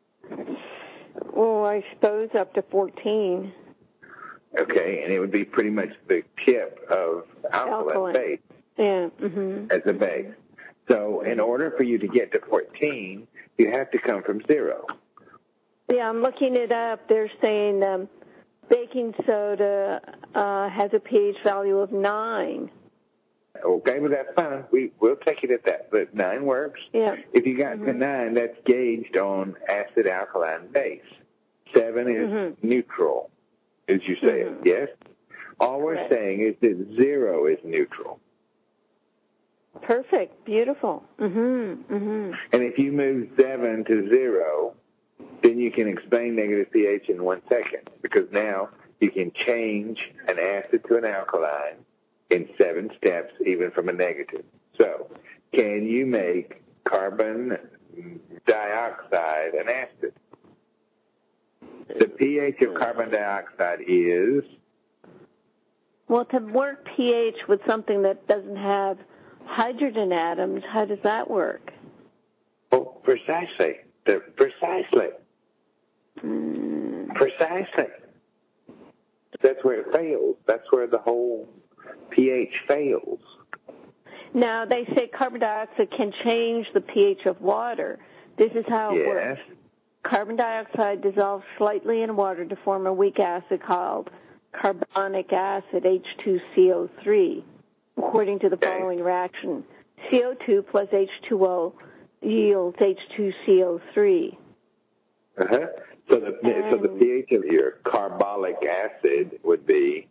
Speaker 3: Oh, I suppose up to fourteen.
Speaker 1: Okay, and it would be pretty much the tip of alkaline,
Speaker 3: Alkaline.
Speaker 1: base
Speaker 3: Yeah. Mm-hmm.
Speaker 1: as a base. So in order for you to get to fourteen, you have to come from zero.
Speaker 3: Yeah, I'm looking it up. They're saying um, baking soda uh, has a pH value of nine.
Speaker 1: Okay, well, that's fine. We, we'll take it at that. But nine works.
Speaker 3: Yeah.
Speaker 1: If you got to
Speaker 3: Mhm.
Speaker 1: nine, that's gauged on acid-alkaline base. Seven is
Speaker 3: Mhm.
Speaker 1: neutral, as you say
Speaker 3: Mhm.
Speaker 1: it, yes? All we're
Speaker 3: Correct.
Speaker 1: saying is that zero is neutral.
Speaker 3: Perfect. Beautiful. Mm-hmm. Mm-hmm.
Speaker 1: And if you move seven to zero, then you can explain negative pH in one second, because now you can change an acid to an alkaline in seven steps, even from a negative. So, can you make carbon dioxide an acid? The pH of carbon dioxide is?
Speaker 3: Well, to work pH with something that doesn't have hydrogen atoms, how does that work?
Speaker 1: Oh, precisely. The, precisely.
Speaker 3: Mm.
Speaker 1: Precisely. That's where it fails. That's where the whole pH fails.
Speaker 3: Now, they say carbon dioxide can change the pH of water. This is how it
Speaker 1: Yes.
Speaker 3: works. Carbon dioxide dissolves slightly in water to form a weak acid called carbonic acid, H two C O three, according to the
Speaker 1: Okay.
Speaker 3: following reaction. C O two plus H two O yields H two C O three.
Speaker 1: Uh-huh. So the, so the
Speaker 3: And-
Speaker 1: pH pH of your carbolic acid would be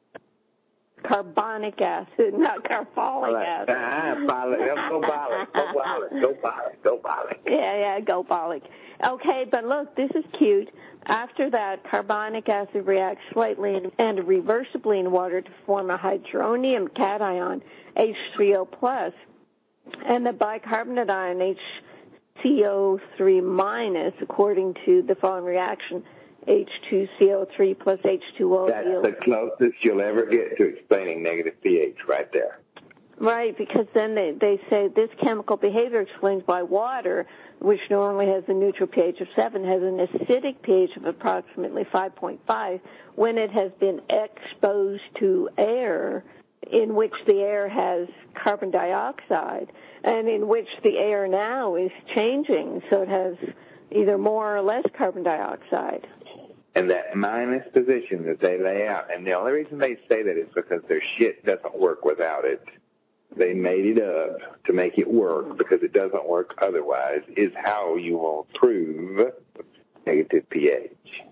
Speaker 7: carbonic acid, not carbolic
Speaker 1: right.
Speaker 7: acid.
Speaker 1: Ah, bolic. Go bolic. Go bolic. Go bolic. Go bolic.
Speaker 7: Yeah, yeah, go bolic. Okay, but look, this is cute. After that, carbonic acid reacts slightly and, and reversibly in water to form a hydronium cation, H three O plus, and the bicarbonate ion, H C O three minus, according to the following reaction, H two C O three plus H two O.
Speaker 1: That's the closest you'll ever get to explaining negative pH right there.
Speaker 7: Right, because then they, they say this chemical behavior explains why water, which normally has a neutral pH of seven, has an acidic pH of approximately five point five when it has been exposed to air, in which the air has carbon dioxide, and in which the air now is changing, so it has either more or less carbon dioxide.
Speaker 1: And that minus position that they lay out, and the only reason they say that is because their shit doesn't work without it. They made it up to make it work because it doesn't work otherwise, is how you will prove negative pH.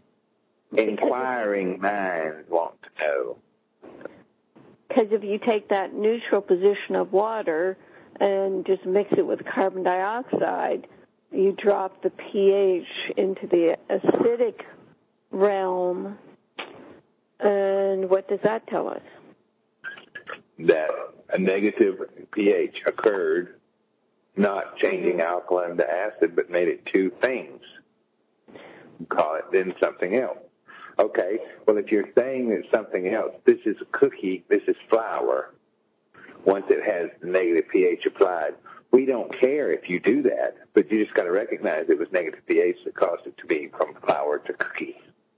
Speaker 1: Inquiring minds want to know.
Speaker 7: Because if you take that neutral position of water and just mix it with carbon dioxide, you drop the pH into the acidic realm. And what does that tell us?
Speaker 1: That a negative pH occurred, not changing
Speaker 7: mm-hmm.
Speaker 1: alkaline to acid, but made it two things. Call it then something else. Okay, well, if you're saying it's something else, this is a cookie, this is flour. Once it has the negative pH applied, we don't care if you do that, but you just got to recognize it was negative pH that caused it to be from flour to cookie.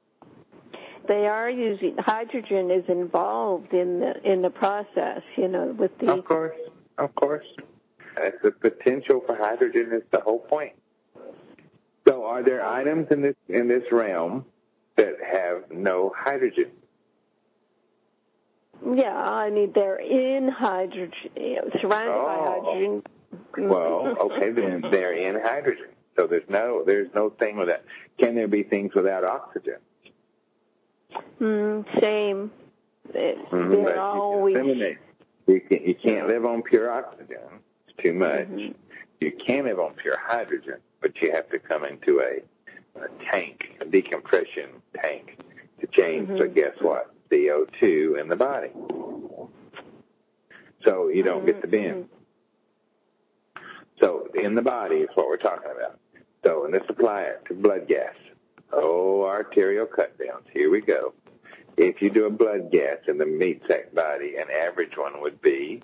Speaker 7: They are using hydrogen is involved in the in the process, you know, with the.
Speaker 1: Of course, of course. That's the potential for hydrogen is the whole point. So, are there items in this in this realm that have no hydrogen?
Speaker 7: Yeah, I mean they're in hydrogen, you know, surrounded
Speaker 1: oh.
Speaker 7: by hydrogen.
Speaker 1: Well, okay, then they're in hydrogen. So there's no there's no thing with that. Can there be things without oxygen?
Speaker 7: Mm, same. It,
Speaker 1: Mm-hmm,
Speaker 7: they're always.
Speaker 1: You can't, you can't live on pure oxygen. It's too much.
Speaker 7: Mm-hmm.
Speaker 1: You can live on pure hydrogen, but you have to come into a, a tank, a decompression tank, to change. Mm-hmm. So guess what? C O two in the body. So you don't mm-hmm. get the bin. So in the body is what we're talking about. So, and let's apply it to blood gas. Oh, arterial cut downs. Here we go. If you do a blood gas in the meat sac body, an average one would be?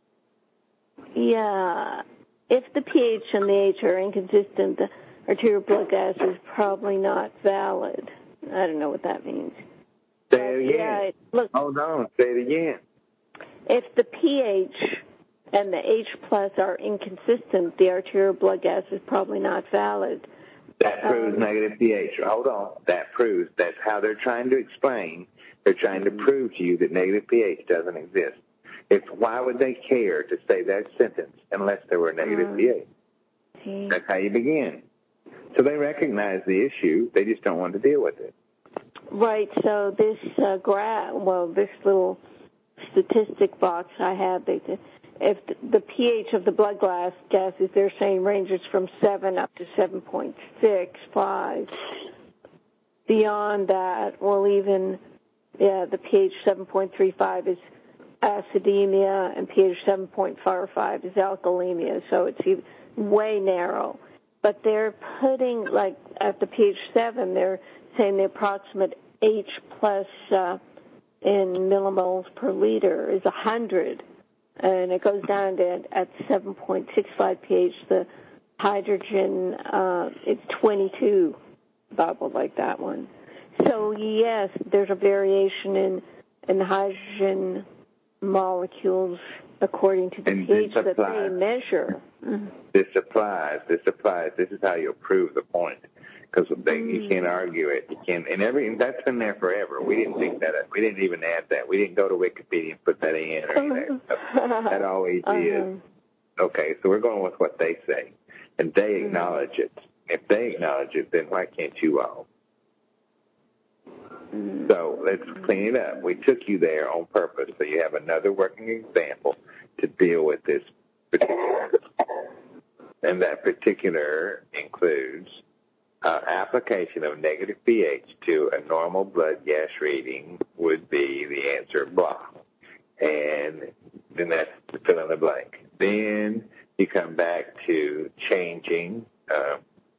Speaker 7: Yeah. If the pH and the H are inconsistent, the arterial blood gas is probably not valid. I don't know what that means.
Speaker 1: Say it again.
Speaker 7: Yeah, it, look,
Speaker 1: Hold on. Say it again.
Speaker 7: If the pH and the H plus are inconsistent, the arterial blood gas is probably not valid.
Speaker 1: That proves um, negative pH. Hold on. That proves that's how they're trying to explain. They're trying to prove to you that negative pH doesn't exist. It's why would they care to say that sentence unless there were negative um, pH?
Speaker 7: See.
Speaker 1: That's how you begin. So they recognize the issue. They just don't want to deal with it.
Speaker 7: Right. So this uh, graph, well, this little statistic box I have, they if the pH of the blood gas gases, they're saying ranges from seven up to seven point six five. Beyond that, well, even, yeah, the pH seven point three five is acidemia, and pH seven point four five is alkalemia, so it's way narrow. But they're putting, like, at the pH seven, they're saying the approximate H plus uh, in millimoles per liter is one hundred. And it goes down to at seven point six five pH. The hydrogen uh, is twenty-two, bubbled like that one. So yes, there's a variation in in the hydrogen molecules according to the
Speaker 1: and
Speaker 7: pH that
Speaker 1: applies.
Speaker 7: they measure. Mm-hmm.
Speaker 1: This applies. This applies. This is how you'll prove the point. Because mm. you can't argue it. You can't, and every and that's been there forever. We didn't think that. We didn't even add that. We didn't go to Wikipedia and put that in or anything. That always uh-huh. is. Okay, so we're going with what they say, and they acknowledge mm. it. If they acknowledge it, then why can't you all?
Speaker 7: Mm.
Speaker 1: So let's clean it up. We took you there on purpose, so you have another working example to deal with this particular. And that particular includes uh, application of negative pH to a normal blood gas reading would be the answer blah. And then that's the fill in the blank. Then you come back to changing. Uh,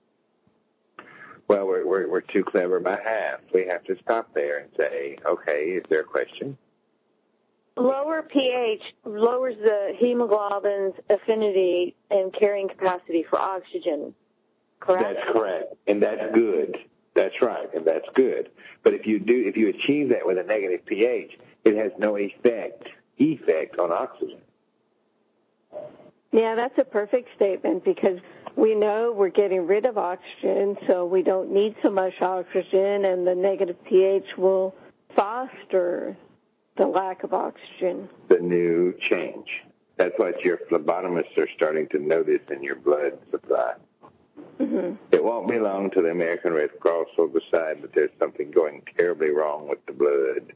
Speaker 1: well, we're, we're we're too clever by half. We have to stop there and say, okay, is there a question?
Speaker 3: Lower pH lowers the hemoglobin's affinity and carrying capacity for oxygen, correct?
Speaker 1: That's correct, and that's good. That's right, and that's good. But if you do, if you achieve that with a negative pH, it has no effect effect on oxygen.
Speaker 7: Yeah, that's a perfect statement because we know we're getting rid of oxygen, so we don't need so much oxygen, and the negative pH will foster the lack of oxygen.
Speaker 1: The new change. That's what your phlebotomists are starting to notice in your blood supply.
Speaker 7: Mm-hmm.
Speaker 1: It won't be long till the American Red Cross will decide that there's something going terribly wrong with the blood.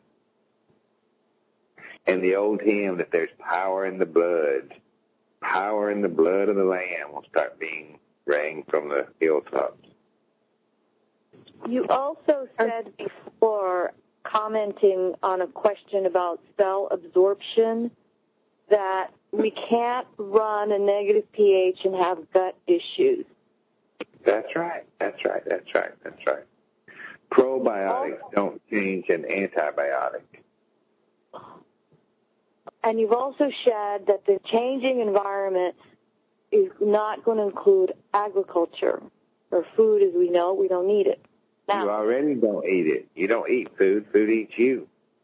Speaker 1: And the old hymn that there's power in the blood, power in the blood of the Lamb will start being rang from the hilltops.
Speaker 3: You also said before, commenting on a question about cell absorption, that we can't run a negative pH and have gut issues.
Speaker 1: That's right. That's right. That's right. That's right. Probiotics don't change an antibiotic.
Speaker 3: And you've also said that the changing environment is not going to include agriculture or food as we know. We don't need it. Now,
Speaker 1: you already don't eat it. You don't eat food. Food eats you.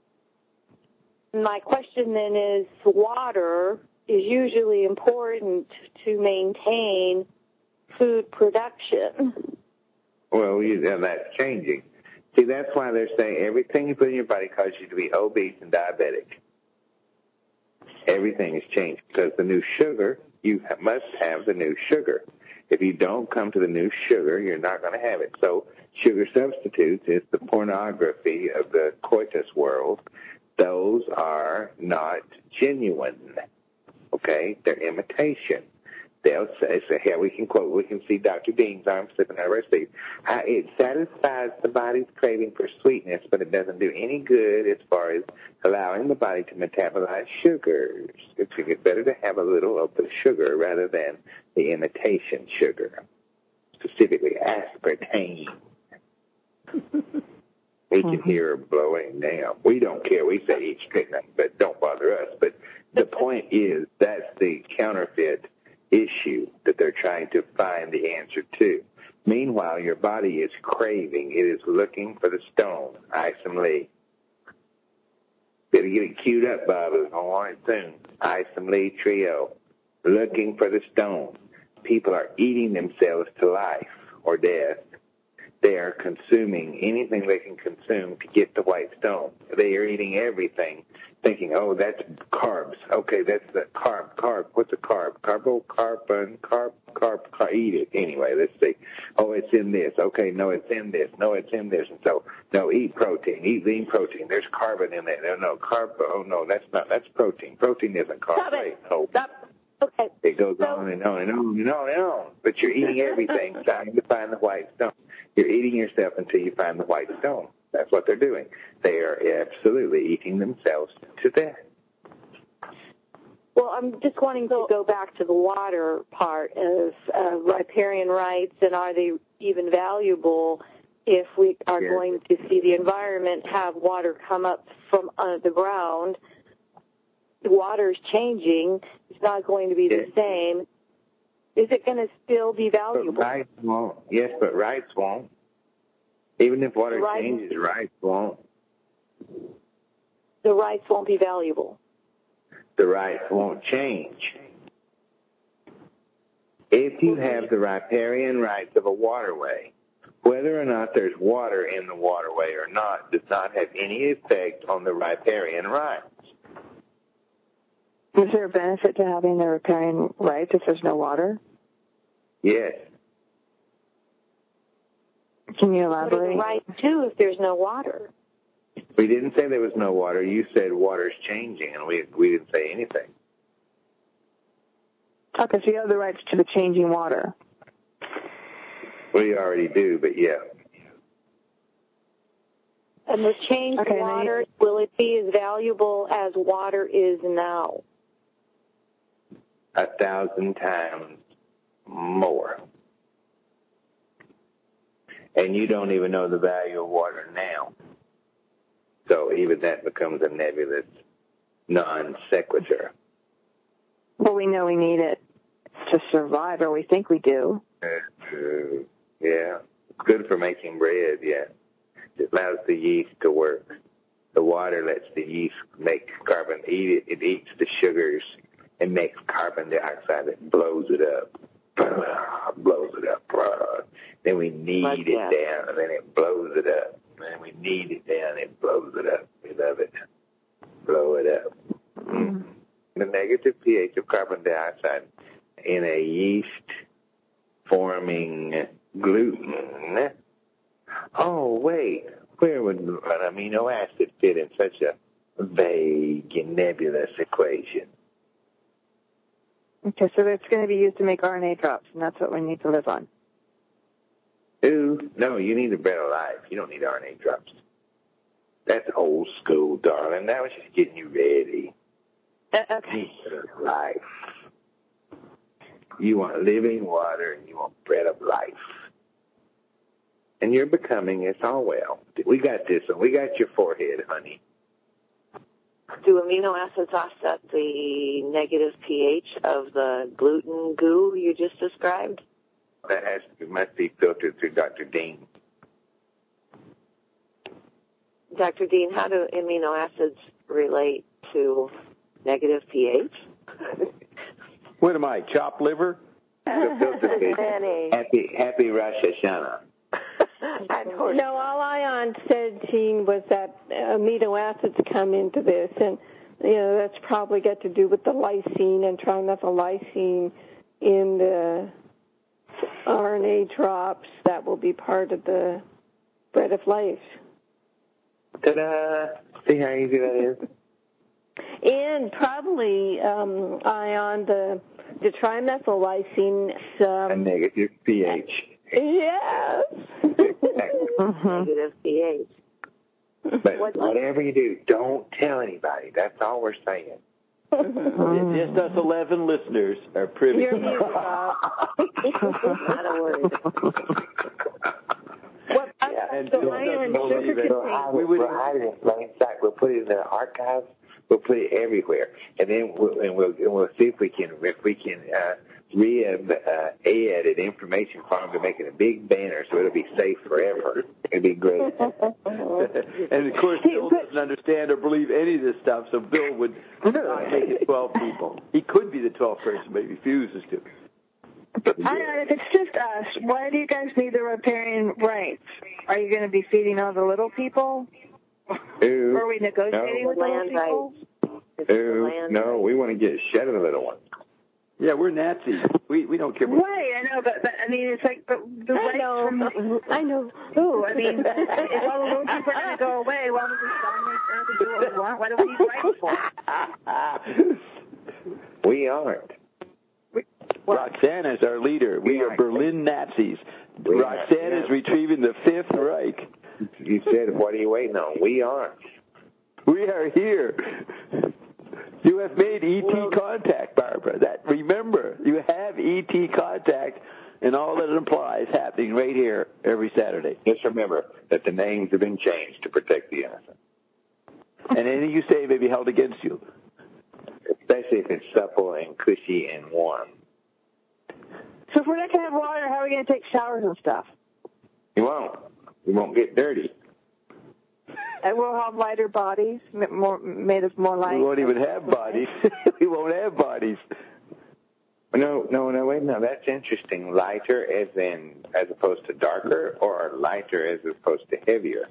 Speaker 3: My question then is, water is usually important to maintain food production.
Speaker 1: Well, you, and that's changing. See, that's why they're saying everything you put in your body causes you to be obese and diabetic. Everything has changed because the new sugar, you must have the new sugar. If you don't come to the new sugar, you're not going to have it. So sugar substitutes is the pornography of the coitus world. Those are not genuine, okay? They're imitation. They'll say, say, here we can quote, we can see Doctor Dean's arm slipping out of our sleeve. It satisfies the body's craving for sweetness, but it doesn't do any good as far as allowing the body to metabolize sugars. It's better to have a little of the sugar rather than the imitation sugar, specifically aspartame. We can hear her blowing now. We don't care. We say eat strychnine, but don't bother us. But the point is that's the counterfeit issue that they're trying to find the answer to. Meanwhile, your body is craving. It is looking for the stone. Isom Lee. Better get it queued up, Bob. I want it soon. Isom Lee Trio. Looking for the stone. People are eating themselves to life or death. They are consuming anything they can consume to get the white stone. They are eating everything, thinking, oh, that's carbs. Okay, that's the carb, carb. What's a carb? Carbocarbon, carb, carb, carb. Eat it. Anyway, let's see. Oh, it's in this. Okay, no, it's in this. No, it's in this. And so, no, eat protein. Eat lean protein. There's carbon in there. No, no, carb. Oh, no, that's not. That's protein. Protein isn't carb.
Speaker 3: Stop it.
Speaker 1: No.
Speaker 3: Stop. Okay.
Speaker 1: It goes
Speaker 3: so,
Speaker 1: on and on and on and on and on. But you're eating everything, trying to find the white stone. You're eating yourself until you find the white stone. That's what they're doing. They are absolutely eating themselves to death.
Speaker 3: Well, I'm just wanting to go back to the water part of uh, riparian rights, and are they even valuable if we are
Speaker 1: yes.
Speaker 3: going to see the environment have water come up from under the ground? The water is changing. It's not going to be yes. the same. Is it going to still be valuable?
Speaker 1: But rights won't. Yes, but rights won't. Even if water
Speaker 3: rights,
Speaker 1: changes, rights won't.
Speaker 3: The rights won't be valuable.
Speaker 1: The rights won't change. If you have the riparian rights of a waterway, whether or not there's water in the waterway or not does not have any effect on the riparian rights.
Speaker 6: Is there a benefit to having the riparian rights if there's no water?
Speaker 1: Yes.
Speaker 6: Can you elaborate?
Speaker 3: What is the right to if there's no water?
Speaker 1: We didn't say there was no water. You said water's changing, and we we didn't say anything.
Speaker 6: Okay, so you have the rights to the changing water.
Speaker 1: We already do, but yeah.
Speaker 3: And the changed
Speaker 6: Okay,
Speaker 3: water,
Speaker 6: you...
Speaker 3: will it be as valuable as water is now?
Speaker 1: A thousand times more. And you don't even know the value of water now. So even that becomes a nebulous non sequitur.
Speaker 6: Well, we know we need it to survive, or we think we do.
Speaker 1: Uh, yeah. It's good for making bread, yeah. It allows the yeast to work. The water lets the yeast make carbon, eat it, it eats the sugars and makes carbon dioxide that blows it up. blows it up. Then we knead like it that. down, and then it blows it up. And then we knead it down, it blows it up. We love it. Blow it up. Mm. The negative pH of carbon dioxide in a yeast-forming gluten. Oh, wait. Where would an amino acid fit in such a vague and nebulous equation?
Speaker 6: Okay, so it's going to be used to make R N A drops, and that's what we need to live on.
Speaker 1: Ooh, no, you need the bread of life. You don't need R N A drops. That's old school, darling. That was just getting you ready.
Speaker 6: Uh, okay.
Speaker 1: Bread of life. You want living water, and you want bread of life. And you're becoming, it's all well. We got this one. We got your forehead, honey.
Speaker 4: Do amino acids offset the negative pH of the gluten goo you just described?
Speaker 1: That has to, must be filtered through Doctor Dean.
Speaker 4: Doctor Dean, how do amino acids relate to negative pH?
Speaker 2: What am I, chopped liver?
Speaker 1: happy, happy Rosh Hashanah.
Speaker 7: No, all Ion said, Gene, was that amino acids come into this, and you know that's probably got to do with the lysine and trimethylysine in the R N A drops that will be part of the bread of life.
Speaker 1: Ta-da! See how easy that is?
Speaker 7: And probably, um, Ion, the, the trimethylysine... Um,
Speaker 1: a negative pH.
Speaker 7: Yes.
Speaker 4: mm-hmm. Negative pH.
Speaker 1: But whatever you do, don't tell anybody. That's all we're saying.
Speaker 2: Just us eleven listeners are privy.
Speaker 7: You're mute, Bob.
Speaker 4: Not a word.
Speaker 6: What,
Speaker 2: yeah, and
Speaker 6: so iron sugar contains.
Speaker 1: We would hide it in plain sight. We'll put it in the archives. We'll put it everywhere, and then we'll, and we'll, and we'll see if we can if we can uh, re-add uh, add an information farm to make it a big banner so it'll be safe forever. It'll be great.
Speaker 2: And of course, Bill doesn't understand or believe any of this stuff, so Bill would not make it twelve people. He could be the twelfth person, but he refuses to.
Speaker 6: But I know, if it's just us, why do you guys need the riparian rights? Are you going to be feeding all the little people?
Speaker 1: Ooh,
Speaker 6: or are we negotiating
Speaker 1: no.
Speaker 6: with the little people?
Speaker 1: Ooh, no, we want to get shed of the little ones.
Speaker 2: Yeah, we're Nazis. We we don't care.
Speaker 6: Right, I know, but, but I mean, it's like but the
Speaker 7: I
Speaker 6: rights
Speaker 7: know.
Speaker 6: from
Speaker 7: I know.
Speaker 6: Ooh, I mean, if all the little people are going to go away, why don't we just dominate Earth and do what we want? Why don't we need rights for?
Speaker 1: We aren't.
Speaker 2: Roxanne is our leader. We are Berlin Nazis.
Speaker 1: We
Speaker 2: Roxanne
Speaker 1: are, yeah.
Speaker 2: is retrieving the Fifth Reich.
Speaker 1: You said, what are you waiting on? We aren't.
Speaker 2: We are here. You have made E T well, contact, Barbara. That remember, you have E T contact, and all that it implies happening right here every Saturday.
Speaker 1: Just remember that the names have been changed to protect the innocent.
Speaker 2: And anything you say may be held against you.
Speaker 1: Especially if it's supple and cushy and warm.
Speaker 6: So if we're not going to have water, how are we going to take showers and stuff?
Speaker 1: You won't. You won't get dirty.
Speaker 6: And we'll have lighter bodies, more made of more light.
Speaker 2: We won't even have bodies. We won't have bodies.
Speaker 1: No, no, no, wait, no, that's interesting. Lighter as in, as opposed to darker, or lighter as opposed to heavier?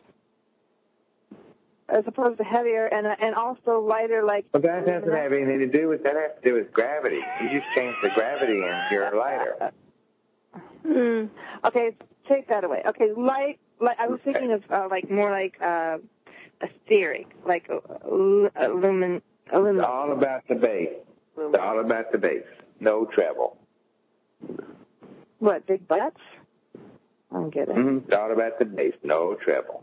Speaker 6: As opposed to heavier, and and also lighter like...
Speaker 1: Well, that doesn't have anything to do with, that has to do with gravity. You just change the gravity and you're lighter.
Speaker 6: Hmm. Okay, take that away. Okay, light, light I was thinking of uh, like more like uh, etheric, like alumin, alumin.
Speaker 1: It's all about the base. It's all about the base. No treble.
Speaker 6: What, big butts? I don't get it.
Speaker 1: Mm-hmm. It's all about the base. No treble.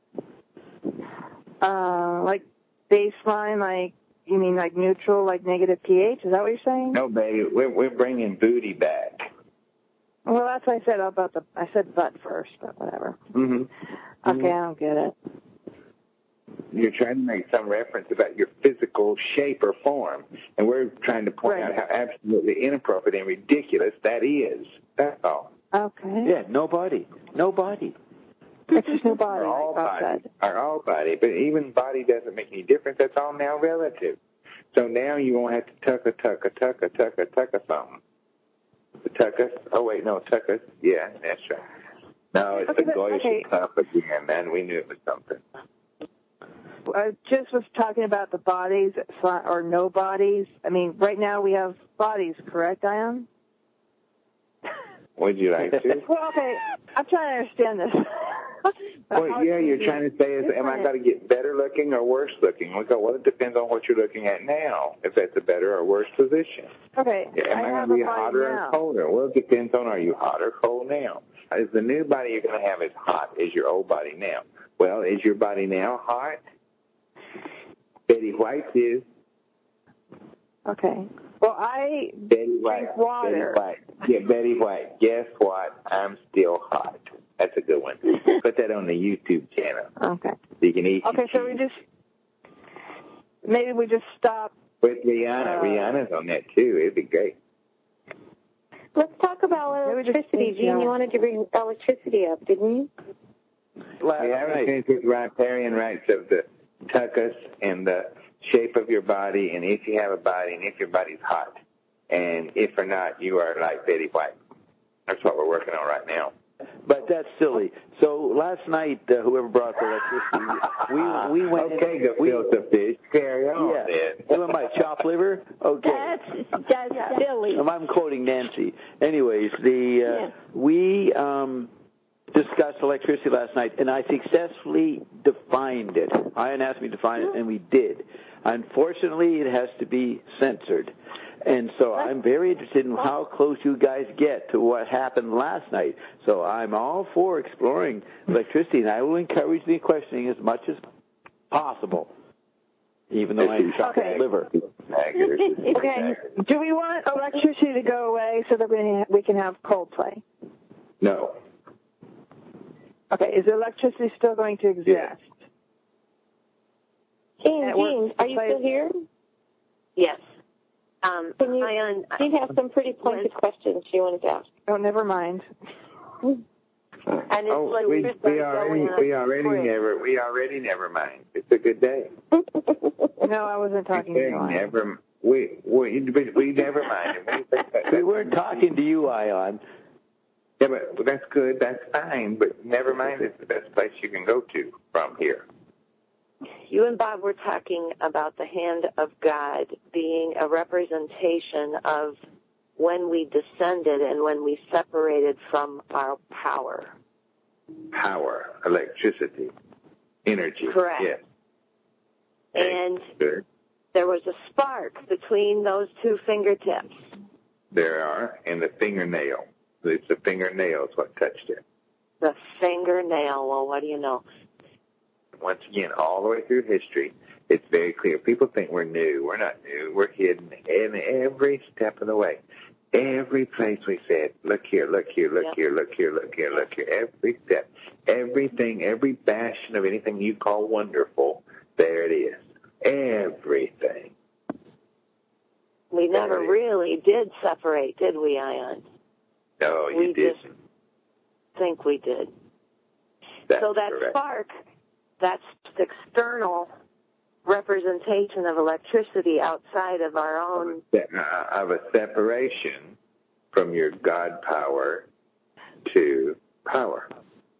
Speaker 6: Uh, like baseline, like, you mean like neutral, like negative pH? Is that what you're saying?
Speaker 1: No, baby. We're, we're bringing booty back.
Speaker 6: Well, that's what I said about the, I said butt first, but whatever.
Speaker 1: Mm-hmm.
Speaker 6: Okay, mm-hmm. I don't get it.
Speaker 1: You're trying to make some reference about your physical shape or form, and we're trying to point
Speaker 6: right.
Speaker 1: out how absolutely inappropriate and ridiculous that is. That's all.
Speaker 6: Okay.
Speaker 2: Yeah, no body. No body.
Speaker 6: It's just no body.
Speaker 1: Our all
Speaker 6: like
Speaker 1: body. Our all body. But even body doesn't make any difference. That's all now relative. So now you won't have to tuck a tuck a tuck a tuck a tuck a something. The tuckus. Oh, wait, no, tuckus. Yeah, that's right. No, it's
Speaker 6: okay,
Speaker 1: the Goyish
Speaker 6: okay.
Speaker 1: stuff again, man. We knew it was something.
Speaker 6: I just was talking about the bodies or no bodies. I mean, right now we have bodies, correct, Diane?
Speaker 1: Would you like to?
Speaker 6: Well, okay, I'm trying to understand this.
Speaker 1: Well, yeah, you're trying to say, is, am I going to get better looking or worse looking? We go, well, it depends on what you're looking at now, if that's a better or worse position.
Speaker 6: Okay.
Speaker 1: Yeah, am I, I going to be hotter
Speaker 6: now.
Speaker 1: or colder? Well, it depends on, are you hot or cold now? Is the new body you're going to have as hot as your old body now? Well, is your body now hot? Betty White's is.
Speaker 6: Okay. Well, I
Speaker 1: Betty White.
Speaker 6: drink water.
Speaker 1: Betty White. Yeah, Betty White. Guess what? I'm still hot. That's a good one. Put that on the YouTube channel.
Speaker 6: Okay.
Speaker 1: So you can eat.
Speaker 6: Okay, so we just maybe we just stop.
Speaker 1: With Rihanna. Uh, Rihanna's on that too. It'd be great.
Speaker 3: Let's talk about electricity. Gene, you wanted to bring electricity up, didn't you?
Speaker 1: Last we haven't finished with riparian rights of the tuchus and the shape of your body, and if you have a body, and if your body's hot, and if or not you are like Betty White. That's what we're working on right now.
Speaker 2: But that's silly. So last night, uh, whoever brought the electricity, we we went.
Speaker 1: Okay,
Speaker 2: in,
Speaker 1: go
Speaker 2: we,
Speaker 1: filter fish. Carry on,
Speaker 2: yeah.
Speaker 1: then.
Speaker 2: You want my chopped liver? Okay.
Speaker 7: That's that's silly.
Speaker 2: I'm quoting Nancy. Anyways, the uh,
Speaker 7: yeah.
Speaker 2: we um, discussed electricity last night, and I successfully defined it. Ian asked me to define it, and we did. Unfortunately, it has to be censored. And so I'm very interested in how close you guys get to what happened last night. So I'm all for exploring electricity, and I will encourage the questioning as much as possible, even though I'm chopped
Speaker 6: okay.
Speaker 2: liver.
Speaker 6: Okay. Do we want electricity to go away so that we we can have Coldplay?
Speaker 1: No.
Speaker 6: Okay. Is electricity still going to exist?
Speaker 1: Yeah.
Speaker 3: Gene, Gene, are you still here?
Speaker 4: Yes. Um,
Speaker 3: Can you,
Speaker 4: Ian,
Speaker 3: you have some pretty pointed questions you wanted to ask.
Speaker 6: Oh, never mind.
Speaker 4: And it's
Speaker 1: oh,
Speaker 4: like
Speaker 1: we, we already, we already
Speaker 4: spring.
Speaker 1: never, we already never mind. It's a good day.
Speaker 6: No, I wasn't talking to you.
Speaker 1: Never, we, we, we never mind. We,
Speaker 2: we weren't talking to you, Ion.
Speaker 1: Yeah, but that's good. That's fine. But never mind. It's the best place you can go to from here.
Speaker 4: You and Bob were talking about the hand of God being a representation of when we descended and when we separated from our power.
Speaker 1: Power, electricity, energy.
Speaker 4: Correct.
Speaker 1: Yes.
Speaker 4: And
Speaker 1: Good.
Speaker 4: There was a spark between those two fingertips.
Speaker 1: There are, and the fingernail. It's the fingernail is what touched it.
Speaker 4: The fingernail. Well, what do you know?
Speaker 1: Once again, all the way through history, it's very clear. People think we're new. We're not new. We're hidden in every step of the way. Every place we said, look here, look here, look
Speaker 4: yep.
Speaker 1: here, look here, look here, look here. Every step, everything, every bastion of anything you call wonderful, there it is. Everything.
Speaker 4: We never really did separate, did we, Ion?
Speaker 1: No, you
Speaker 4: we
Speaker 1: didn't.
Speaker 4: just think we did.
Speaker 1: That's
Speaker 4: so that
Speaker 1: correct.
Speaker 4: spark, that's the external representation of electricity outside of our own.
Speaker 1: Of a separation from your God power to power.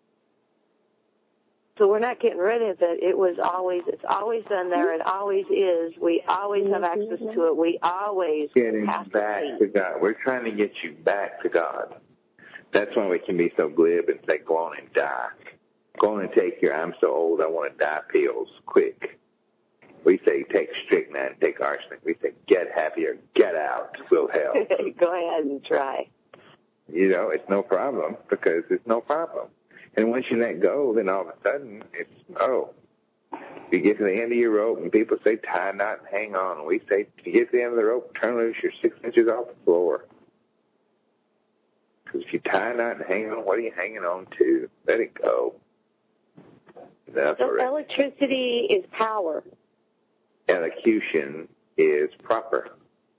Speaker 4: So we're not getting rid of it. It was always, it's always been there. It always is. We always have access to it. We always
Speaker 1: Getting
Speaker 4: have
Speaker 1: back
Speaker 4: to,
Speaker 1: to God. We're trying to get you back to God. That's why we can be so glib and say, go on and die. go on and take your I'm so old I want to die pills quick. We say take strychnine, take arsenic. We say get happier, get out, will help.
Speaker 4: Go ahead and try.
Speaker 1: You know, it's no problem because it's no problem. And once you let go, then all of a sudden it's, oh, you get to the end of your rope and people say tie a knot and hang on. We say to get to the end of the rope, turn loose, you're six inches off the floor. Because if you tie a knot and hang on, what are you hanging on to? Let it go. That's
Speaker 3: So
Speaker 1: already.
Speaker 3: electricity is power.
Speaker 1: Elocution is proper.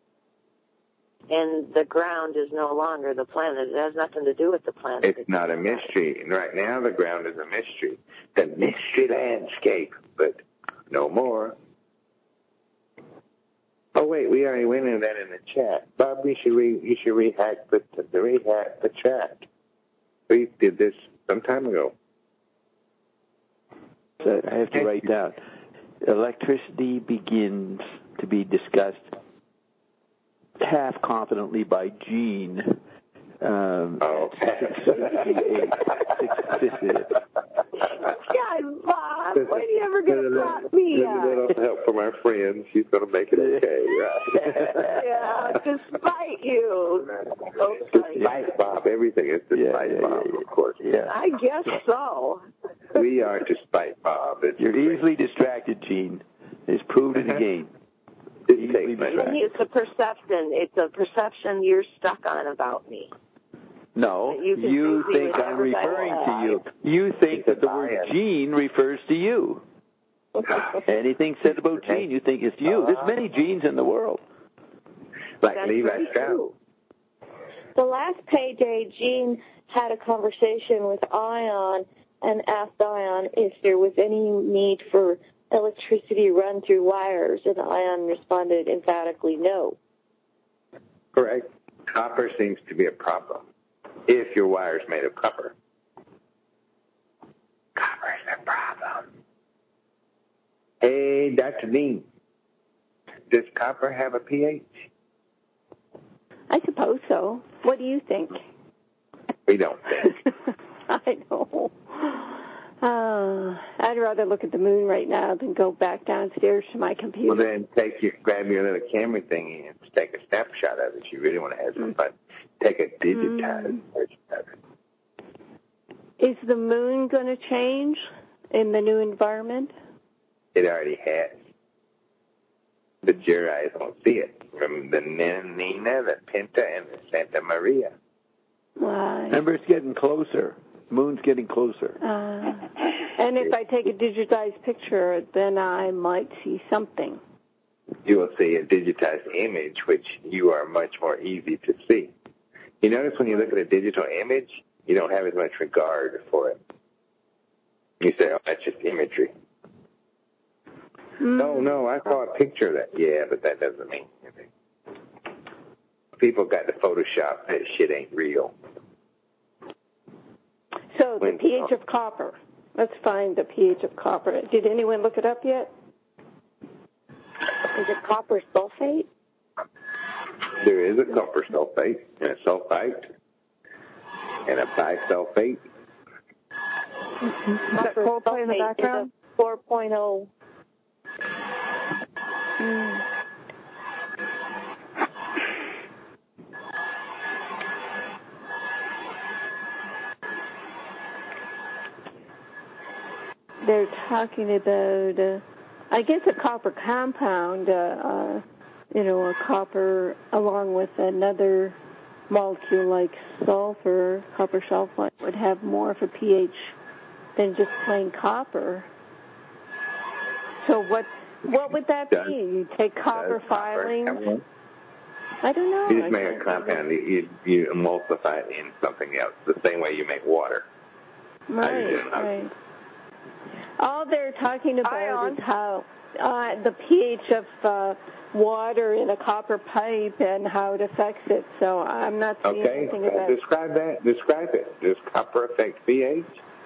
Speaker 4: And the ground is no longer the planet. It has nothing to do with the planet.
Speaker 1: It's not a mystery. And right now the ground is a mystery. The mystery landscape, but no more. Oh wait, we already went into that in the chat. Bob, you should re you should rehack the the rehack the chat. We did this some time ago.
Speaker 2: So I have to write down. Electricity begins to be discussed half confidently by Gene. Um,
Speaker 1: oh.
Speaker 2: six fifty-eight. six fifty-eight.
Speaker 3: God, Bob, when are you ever going to drop me
Speaker 1: With a little help from our friends, she's going to make it okay, right?
Speaker 3: Yeah, despite you.
Speaker 1: Despite Bob, everything is despite
Speaker 2: yeah, yeah,
Speaker 1: Bob,
Speaker 2: yeah,
Speaker 1: of course.
Speaker 2: Yeah.
Speaker 3: I guess so.
Speaker 1: We are despite Bob. It's
Speaker 2: You're
Speaker 1: great.
Speaker 2: easily distracted, Gene. It's proved it again.
Speaker 1: It takes
Speaker 2: Easily
Speaker 1: my
Speaker 4: It's a perception. It's a perception you're stuck on about me.
Speaker 2: No,
Speaker 4: You can
Speaker 2: you
Speaker 4: see
Speaker 2: think I'm
Speaker 4: whatever
Speaker 2: referring
Speaker 4: that
Speaker 2: to you. You think that the word
Speaker 1: bias.
Speaker 2: Gene refers to you. Anything said about Gene, you think it's you. There's many Genes in the world.
Speaker 1: Like
Speaker 4: That's
Speaker 1: Levi
Speaker 4: very
Speaker 1: Strauss.
Speaker 4: true.
Speaker 3: The last payday, Gene had a conversation with Ion and asked Ion if there was any need for electricity run through wires, and Ion responded emphatically no.
Speaker 1: Correct. Copper seems to be a problem if your wire's made of copper. Copper is a problem. Hey, Doctor Dean, does copper have a pH?
Speaker 7: I suppose so. What do you think?
Speaker 1: We don't think.
Speaker 7: I know. Uh, I'd rather look at the moon right now than go back downstairs to my computer.
Speaker 1: Well, then take your, grab your little camera thingy and take a snapshot of it. You really want to have some fun. Take a digitized
Speaker 7: Mm.
Speaker 1: version of it.
Speaker 7: Is the moon going to change in the new environment?
Speaker 1: It already has. But your eyes won't see it. From the Nina, the Pinta, and the Santa Maria.
Speaker 7: Why?
Speaker 2: Remember, it's getting closer. Moon's getting closer.
Speaker 7: Uh, and if I take a digitized picture, then I might see something.
Speaker 1: You will see a digitized image, which you are much more easy to see. You notice when you look at a digital image, you don't have as much regard for it. You say, oh, that's just imagery.
Speaker 7: Mm.
Speaker 1: No, no, I saw a picture of that. Yeah, but that doesn't mean anything. People got to Photoshop. That shit ain't real.
Speaker 7: So the
Speaker 1: When-
Speaker 7: pH of copper. Let's find the pH of copper. Did anyone look it up yet?
Speaker 3: Is it copper sulfate?
Speaker 1: There is a copper sulfate and a sulfite and a bisulfate.
Speaker 6: Is that Coldplay in the background?
Speaker 3: four point oh.
Speaker 7: Mm. They're talking about, uh, I guess, a copper compound, uh, uh, you know, a copper along with another molecule like sulfur, copper sulfide, would have more of a pH than just plain copper. So what what would that
Speaker 1: Does-
Speaker 7: be? You take copper
Speaker 1: Does copper
Speaker 7: filings?
Speaker 1: have one?
Speaker 7: I don't know.
Speaker 1: You just
Speaker 7: I
Speaker 1: make
Speaker 7: can't
Speaker 1: a compound. You, you emulsify it in something else, the same way you make water.
Speaker 7: Right,
Speaker 1: hydrogen.
Speaker 7: right. All they're talking about
Speaker 6: Ion.
Speaker 7: is how uh, the pH of uh, water in a copper pipe and how it affects it. So I'm not seeing
Speaker 1: Okay,
Speaker 7: anything
Speaker 1: uh,
Speaker 7: about.
Speaker 1: describe that. Describe it. Does copper affect pH?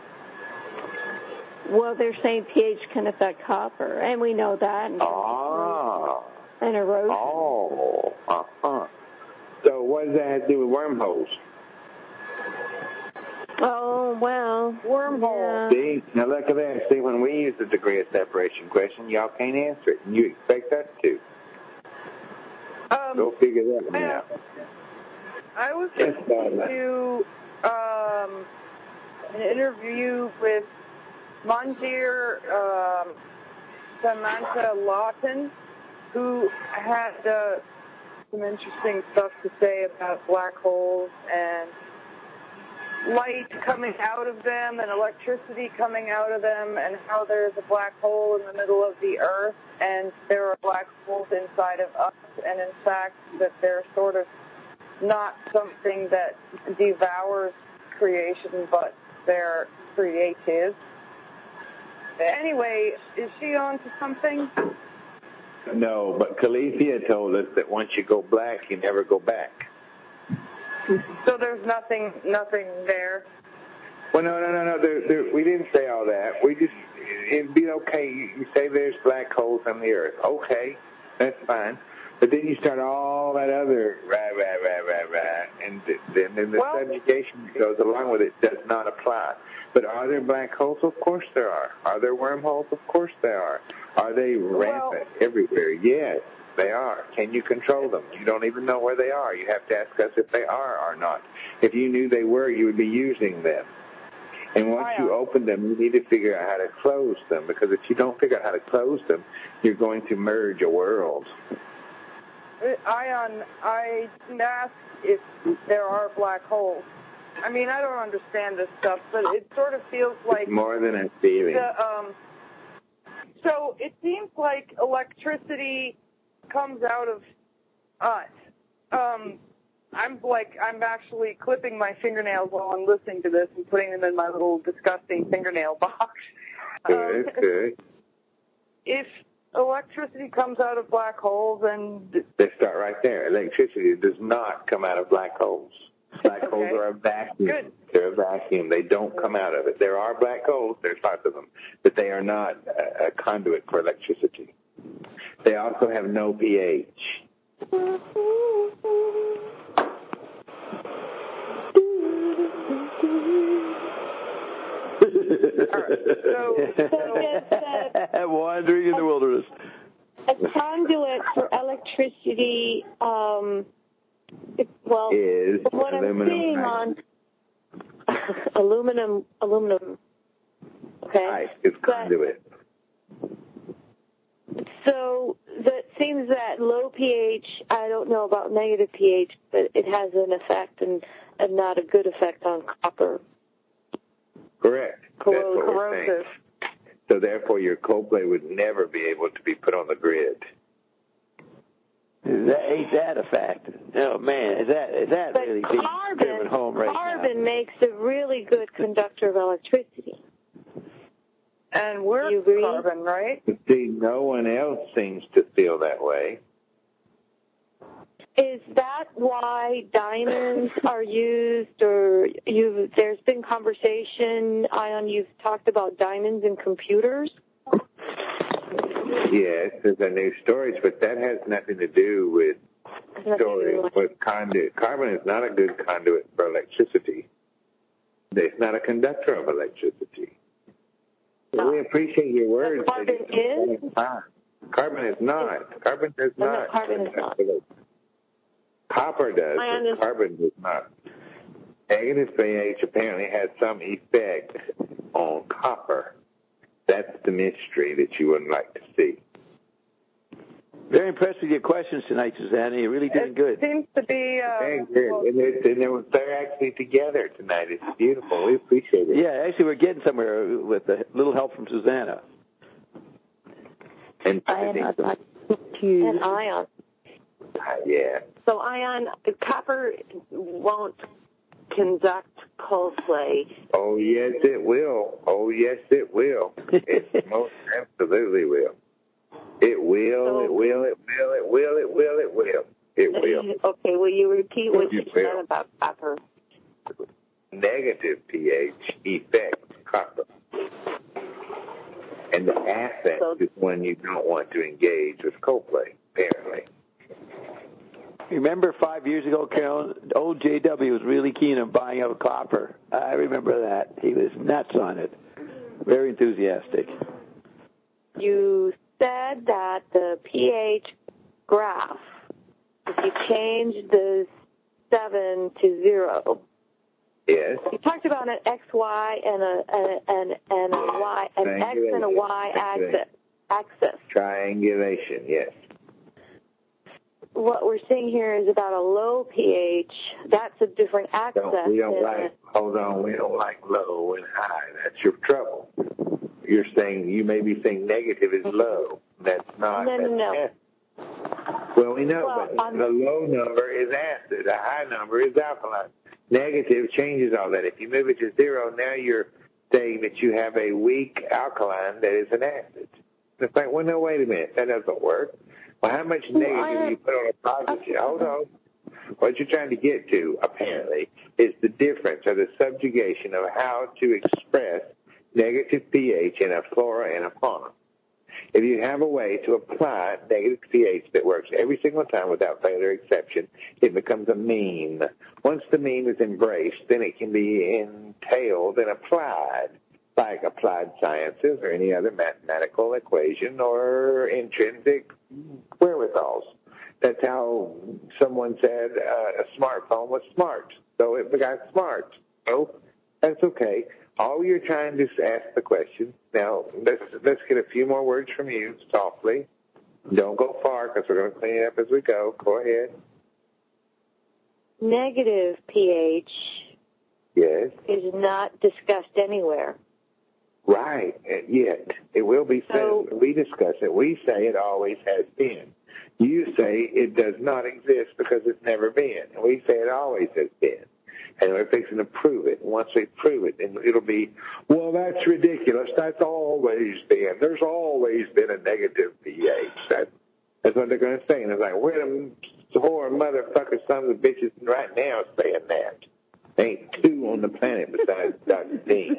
Speaker 7: Well, they're saying pH can affect copper, and we know that. And,
Speaker 1: Ah.
Speaker 7: and erosion.
Speaker 1: Oh. Uh-huh. So what does that have to do with wormholes?
Speaker 7: Oh, well.
Speaker 6: Wormhole.
Speaker 7: Yeah.
Speaker 1: See, now look at that. See, when we use the degree of separation question, y'all can't answer it, and you expect us to.
Speaker 6: Um,
Speaker 1: Go figure that one
Speaker 6: yeah.
Speaker 1: out.
Speaker 6: I was
Speaker 1: Yes,
Speaker 6: listening
Speaker 1: Donna.
Speaker 6: to um, an interview with Mandir um, Samantha Lawton, who had uh, some interesting stuff to say about black holes and light coming out of them and electricity coming out of them, and how there's a black hole in the middle of the earth and there are black holes inside of us, and in fact that they're sort of not something that devours creation, but they're creative. Anyway, is she on to something?
Speaker 1: No, but Calethea told us that once you go black, you never go back.
Speaker 6: So there's nothing, nothing there.
Speaker 1: Well, no, no, no, no. There, there, we didn't say all that. We just, it'd be okay. You, you say there's black holes on the earth. Okay, that's fine. But then you start all that other rah, rah, rah, rah, rah, and then the, the
Speaker 6: Well,
Speaker 1: subjugation that goes along with it does not apply. But are there black holes? Of course there are. Are there wormholes? Of course there are. Are they rampant
Speaker 6: well,
Speaker 1: everywhere? Yes, they are. Can you control them? You don't even know where they are. You have to ask us if they are or not. If you knew they were, you would be using them. And once you open them, you need to figure out how to close them, because if you don't figure out how to close them, you're going to merge a world.
Speaker 6: Ion, I didn't ask if there are black holes. I mean, I don't understand this stuff, but it sort of feels like
Speaker 1: More than a feeling.
Speaker 6: The, um, so it seems like electricity comes out of us. Um, I'm like, I'm actually clipping my fingernails while I'm listening to this and putting them in my little disgusting fingernail box.
Speaker 1: Good,
Speaker 6: um,
Speaker 1: good.
Speaker 6: If electricity comes out of black holes, and
Speaker 1: Let's start right there. Electricity does not come out of black holes. Black
Speaker 6: Okay.
Speaker 1: holes are a vacuum.
Speaker 6: Good.
Speaker 1: They're a vacuum. They don't come out of it. There are black holes. There's lots of them. But they are not a, a conduit for electricity. They also have no pH.
Speaker 6: so, so
Speaker 2: Wandering in the wilderness.
Speaker 3: A conduit for electricity, um, it, well,
Speaker 1: Is
Speaker 3: what I'm
Speaker 1: aluminum
Speaker 3: seeing on aluminum, aluminum, okay?
Speaker 1: pipe is conduit.
Speaker 3: So that seems that low pH, I don't know about negative pH, but it has an effect and, and not a good effect on copper.
Speaker 1: Correct. That's what we're
Speaker 6: corrosive.
Speaker 1: saying. So therefore, your cold plate would never be able to be put on the grid.
Speaker 2: Is that, ain't that a fact? Oh, man, is that, is that
Speaker 3: But
Speaker 2: really being
Speaker 3: carbon,
Speaker 2: driven home right
Speaker 3: carbon
Speaker 2: now?
Speaker 3: makes a really good conductor of electricity.
Speaker 6: And we're
Speaker 3: You agree?
Speaker 6: carbon, right?
Speaker 1: But see, no one else seems to feel that way.
Speaker 3: Is that why diamonds are used, or you've, there's been conversation, Ion, you've talked about diamonds in computers?
Speaker 1: Yes, there's a new storage, but that has nothing to do with
Speaker 3: Nothing to do
Speaker 1: storage,
Speaker 3: with-
Speaker 1: with conduit. Carbon is not a good conduit for electricity. It's not a conductor of electricity.
Speaker 3: No.
Speaker 1: We appreciate your words.
Speaker 3: But carbon
Speaker 1: but it's
Speaker 3: is?
Speaker 1: not. Carbon is not. Carbon does
Speaker 3: No, no,
Speaker 1: not.
Speaker 3: carbon is not.
Speaker 1: Copper does,
Speaker 3: I
Speaker 1: but
Speaker 3: understand.
Speaker 1: carbon does not. Negative pH apparently has some effect on copper. That's the mystery that you wouldn't like to see.
Speaker 2: Very impressed with your questions tonight, Susanna. You're really doing
Speaker 6: It
Speaker 2: good.
Speaker 6: seems to be. Uh,
Speaker 1: Very good.
Speaker 6: well,
Speaker 1: And, they're, and they're, they're actually together tonight. It's beautiful. We appreciate it.
Speaker 2: Yeah, actually, we're getting somewhere with a little help from Susanna.
Speaker 1: And
Speaker 8: Ion, I'd like
Speaker 3: And
Speaker 8: to.
Speaker 3: Ion.
Speaker 1: Uh, yeah.
Speaker 4: So Ion, copper won't conduct Coldplay.
Speaker 1: Oh, yes, it will. Oh, yes, it will. It most absolutely will. It will,
Speaker 4: So-
Speaker 1: it will, it will, it will, it will, it will. It will.
Speaker 4: Okay, will you repeat what you
Speaker 1: It will.
Speaker 4: said about copper?
Speaker 1: Negative pH affects copper. And the affect
Speaker 4: So-
Speaker 1: is when you don't want to engage with cold plate, apparently.
Speaker 2: Remember five years ago, Carolyn, old J W was really keen on buying up copper. I remember that. He was nuts on it. Very enthusiastic.
Speaker 3: You said that the pH graph, if you change the seven to zero,
Speaker 1: Yes.
Speaker 3: you talked about an X Y and a and and, and a Y, an X and a Y axis. Axis.
Speaker 1: Triangulation. Yes.
Speaker 3: What we're seeing here is about a low pH. That's a different axis.
Speaker 1: Don't, we don't like. Hold on. We don't like low and high. That's your trouble. You're saying you may be saying negative is low. That's not.
Speaker 3: No, no, no.
Speaker 1: Acid. Well, we know,
Speaker 3: Well,
Speaker 1: but
Speaker 3: on,
Speaker 1: the low number is acid. The high number is alkaline. Negative changes all that. If you move it to zero, now you're saying that you have a weak alkaline that is an acid. It's like, well, no, wait a minute. That doesn't work. Well, how much negative
Speaker 3: well,
Speaker 1: do you put on a positive? Hold on. What you're trying to get to, apparently, is the difference or the subjugation of how to express negative pH in a flora and a fauna. If you have a way to apply negative pH that works every single time without failure or exception, it becomes a meme. Once the meme is embraced, then it can be entailed and applied, like applied sciences or any other mathematical equation or intrinsic wherewithals. That's how someone said uh, a smartphone was smart, so it got smart. So that's okay. All you're trying to is ask the question. Now, let's, let's get a few more words from you, softly. Don't go far, because we're going to clean it up as we go. Go ahead.
Speaker 3: negative pH
Speaker 1: Yes.
Speaker 3: is not discussed anywhere.
Speaker 1: Right. Yet. It will be said.
Speaker 3: So,
Speaker 1: we discuss it. We say it always has been. You say it does not exist because it's never been. And we say it always has been. And we're fixing to prove it. And once we prove it, then it'll be, well, that's ridiculous. That's always been. There's always been a negative pH. That, that's what they're going to say. And it's like, we're the whore motherfucker sons of bitches right now saying that. There ain't two on the planet besides Doctor Dean.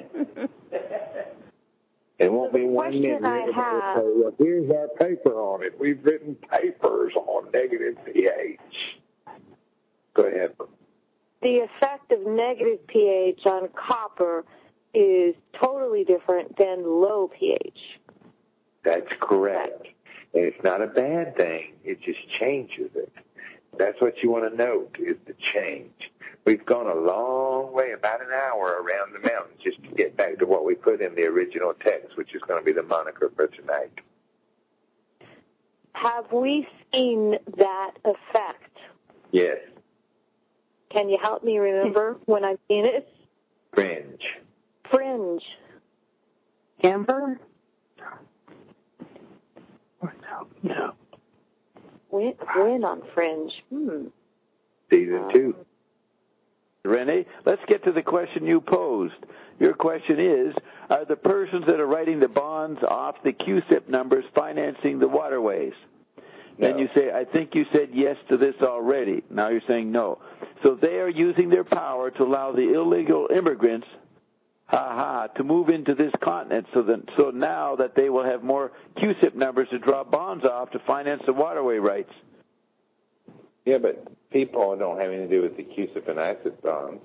Speaker 1: It won't be one minute.
Speaker 3: I have,
Speaker 1: say, well, here's our paper on it. We've written papers on negative pH. Go ahead.
Speaker 3: The effect of negative pH on copper is totally different than low pH.
Speaker 1: That's correct. And it's not a bad thing. It just changes it. That's what you want to note is the change. We've gone a long way, about an hour around the mountain just to get back to what we put in the original text, which is going to be the moniker for tonight.
Speaker 3: Have we seen that effect?
Speaker 1: Yes.
Speaker 3: Can you help me remember when I've seen it?
Speaker 1: Fringe.
Speaker 3: Fringe.
Speaker 7: Amber?
Speaker 2: No. No.
Speaker 3: When, when on Fringe? Hmm.
Speaker 1: Season two.
Speaker 2: Renee, let's get to the question you posed. Your question is, are the persons that are writing the bonds off the Q S I P numbers financing the waterways?
Speaker 1: No.
Speaker 2: And you say, I think you said yes to this already. Now you're saying no. So they are using their power to allow the illegal immigrants, ha-ha, to move into this continent so that so now that they will have more Q S I P numbers to draw bonds off to finance the waterway rights.
Speaker 1: Yeah, but people don't have anything to do with the Q S I P and I S I P bonds.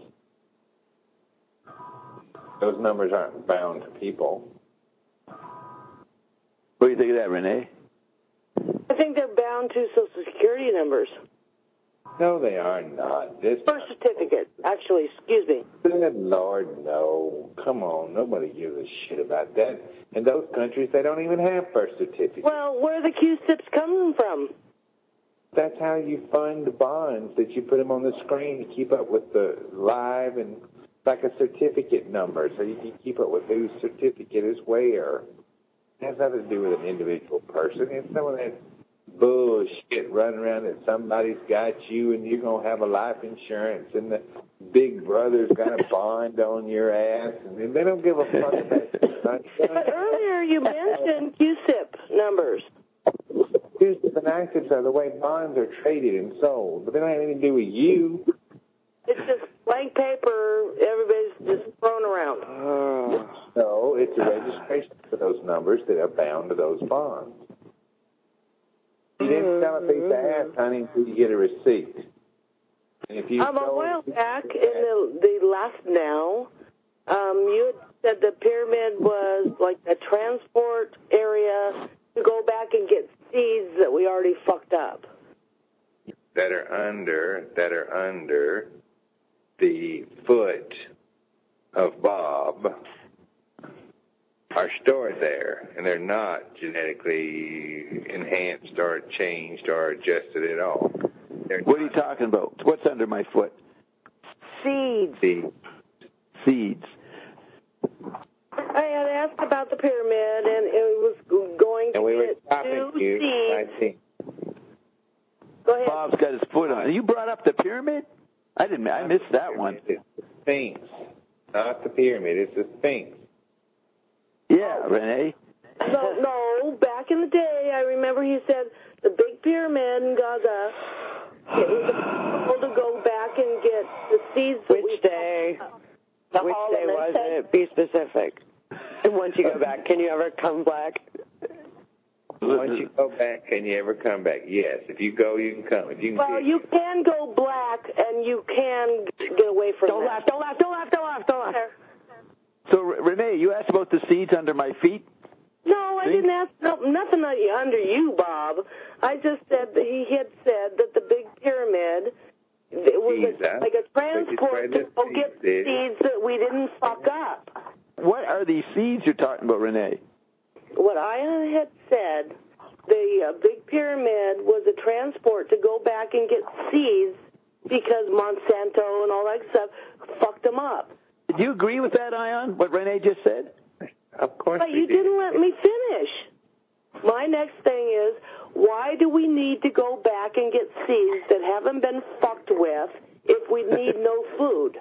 Speaker 1: Those numbers aren't bound to people.
Speaker 2: What do you think of that, Renee?
Speaker 8: I think they're bound to Social Security numbers.
Speaker 1: No, they are not. This
Speaker 8: Birth certificate, actually, excuse me.
Speaker 1: Good Lord, no. Come on, nobody gives a shit about that. In those countries, they don't even have birth certificates.
Speaker 8: Well, where are the Q S I Ps coming from?
Speaker 1: That's how you fund the bonds, that you put them on the screen to keep up with the live and like a certificate number, so you can keep up with whose certificate is where. It has nothing to do with an individual person. It's some of that bullshit running around that somebody's got you and you're going to have a life insurance and the big brother's got a bond on your ass and they don't give a fuck about that.
Speaker 8: But earlier you mentioned Q S I P numbers.
Speaker 1: Q S I P and I S I Ps are the way bonds are traded and sold, but they don't have anything to do with you.
Speaker 8: It's just blank paper everybody's just thrown around.
Speaker 1: Uh, no, it's a registration for those numbers that are bound to those bonds. You didn't sell a piece of ass, honey, until you get a receipt. And if you
Speaker 8: Um, a
Speaker 1: sold
Speaker 8: while
Speaker 1: it-
Speaker 8: back in the, the last now, um, you had said the pyramid was like the transport area to go back and get seeds that we already fucked up.
Speaker 1: that are under that are under the foot of Bob are stored there, and they're not genetically enhanced or changed or adjusted at all. They're
Speaker 2: What are you talking about? What's under my foot?
Speaker 8: Seeds.
Speaker 1: the
Speaker 2: Seeds.
Speaker 8: I had asked about the pyramid, and it was going to
Speaker 1: and we were
Speaker 8: get
Speaker 1: stopping
Speaker 8: new
Speaker 1: you. I
Speaker 8: seeds.
Speaker 1: think
Speaker 8: Go ahead.
Speaker 2: Bob's got his foot on it. You brought up the pyramid? I didn't. I missed that one.
Speaker 1: It's the Sphinx, not the pyramid. It's the Sphinx.
Speaker 2: Yeah, Renee.
Speaker 8: No, no, back in the day, I remember he said the big pyramid in Gaza, it was possible to go back and get the seeds that we
Speaker 9: Which day?
Speaker 8: The
Speaker 9: Which
Speaker 8: Hall
Speaker 9: day
Speaker 8: of
Speaker 9: was
Speaker 8: Incense.
Speaker 9: it? Be specific. And once you go back, can you ever come back?
Speaker 1: Once you go back, can you ever come back? Yes. If you go, you can come. If you can
Speaker 8: Well,
Speaker 1: see-
Speaker 8: you can go black, and you can get away from
Speaker 9: Don't
Speaker 8: that.
Speaker 9: laugh, don't laugh, don't laugh, don't laugh, don't laugh.
Speaker 2: So, Re- Renee, you asked about the seeds under my feet?
Speaker 8: No, I
Speaker 2: See?
Speaker 8: didn't ask no, nothing under you, Bob. I just said that he had said that the big pyramid it was
Speaker 1: Jesus.
Speaker 8: a, like a transport to go get
Speaker 1: seeds.
Speaker 8: seeds that we didn't fuck up.
Speaker 2: What are these seeds you're talking about, Renee?
Speaker 8: What I had said, the uh, big pyramid was a transport to go back and get seeds because Monsanto and all that stuff fucked them up.
Speaker 2: Do you agree with that, Ion, what Renee just said?
Speaker 1: Of course
Speaker 8: But
Speaker 1: we
Speaker 8: you
Speaker 1: did.
Speaker 8: didn't let me finish. My next thing is, why do we need to go back and get seeds that haven't been fucked with if we need no food?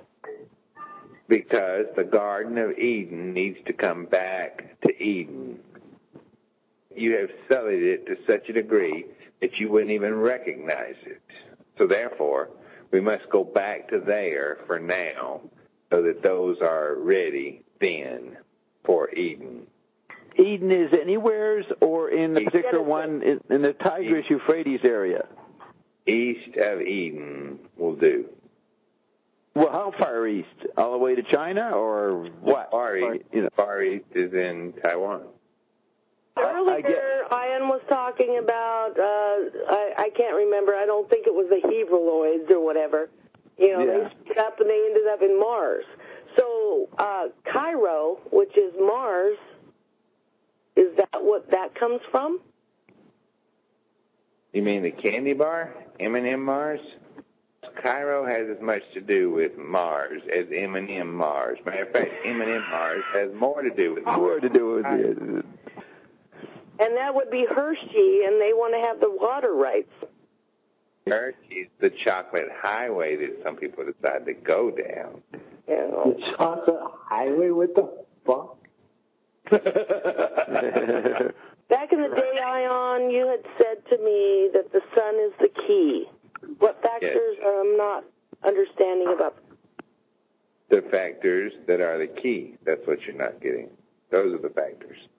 Speaker 1: Because the Garden of Eden needs to come back to Eden. You have sullied it to such a degree that you wouldn't even recognize it. So therefore, we must go back to there for now so that those are ready then for Eden.
Speaker 2: Eden is anywheres or in the
Speaker 1: East.
Speaker 2: particular one in, in the Tigris-Euphrates area?
Speaker 1: East of Eden will do.
Speaker 2: Well, how far east? All the way to China or what?
Speaker 1: Far East,
Speaker 2: You know.
Speaker 1: Far East is in Taiwan.
Speaker 8: Earlier,
Speaker 2: I get-
Speaker 8: Ian was talking about, uh, I, I can't remember, I don't think it was the Hebraloids or whatever. You know,
Speaker 2: Yeah.
Speaker 8: they split up and they ended up in Mars. So, uh, Cairo, which is Mars, is that what that comes from?
Speaker 1: You mean the candy bar? M and M Mars? Cairo has as much to do with Mars as M and M Mars. Matter of fact, M and M Mars has more to do with Mars.
Speaker 2: More to do with it.
Speaker 8: And that would be Hershey, and they want to have the water rights.
Speaker 1: Hershey's the chocolate highway that some people decide to go down.
Speaker 8: You know.
Speaker 5: The chocolate highway? What the fuck?
Speaker 8: Back in the day, Ion, you had said to me that the sun is the key. What factors
Speaker 1: Yes.
Speaker 8: I'm not understanding about?
Speaker 1: The factors that are the key. That's what you're not getting. Those are the factors.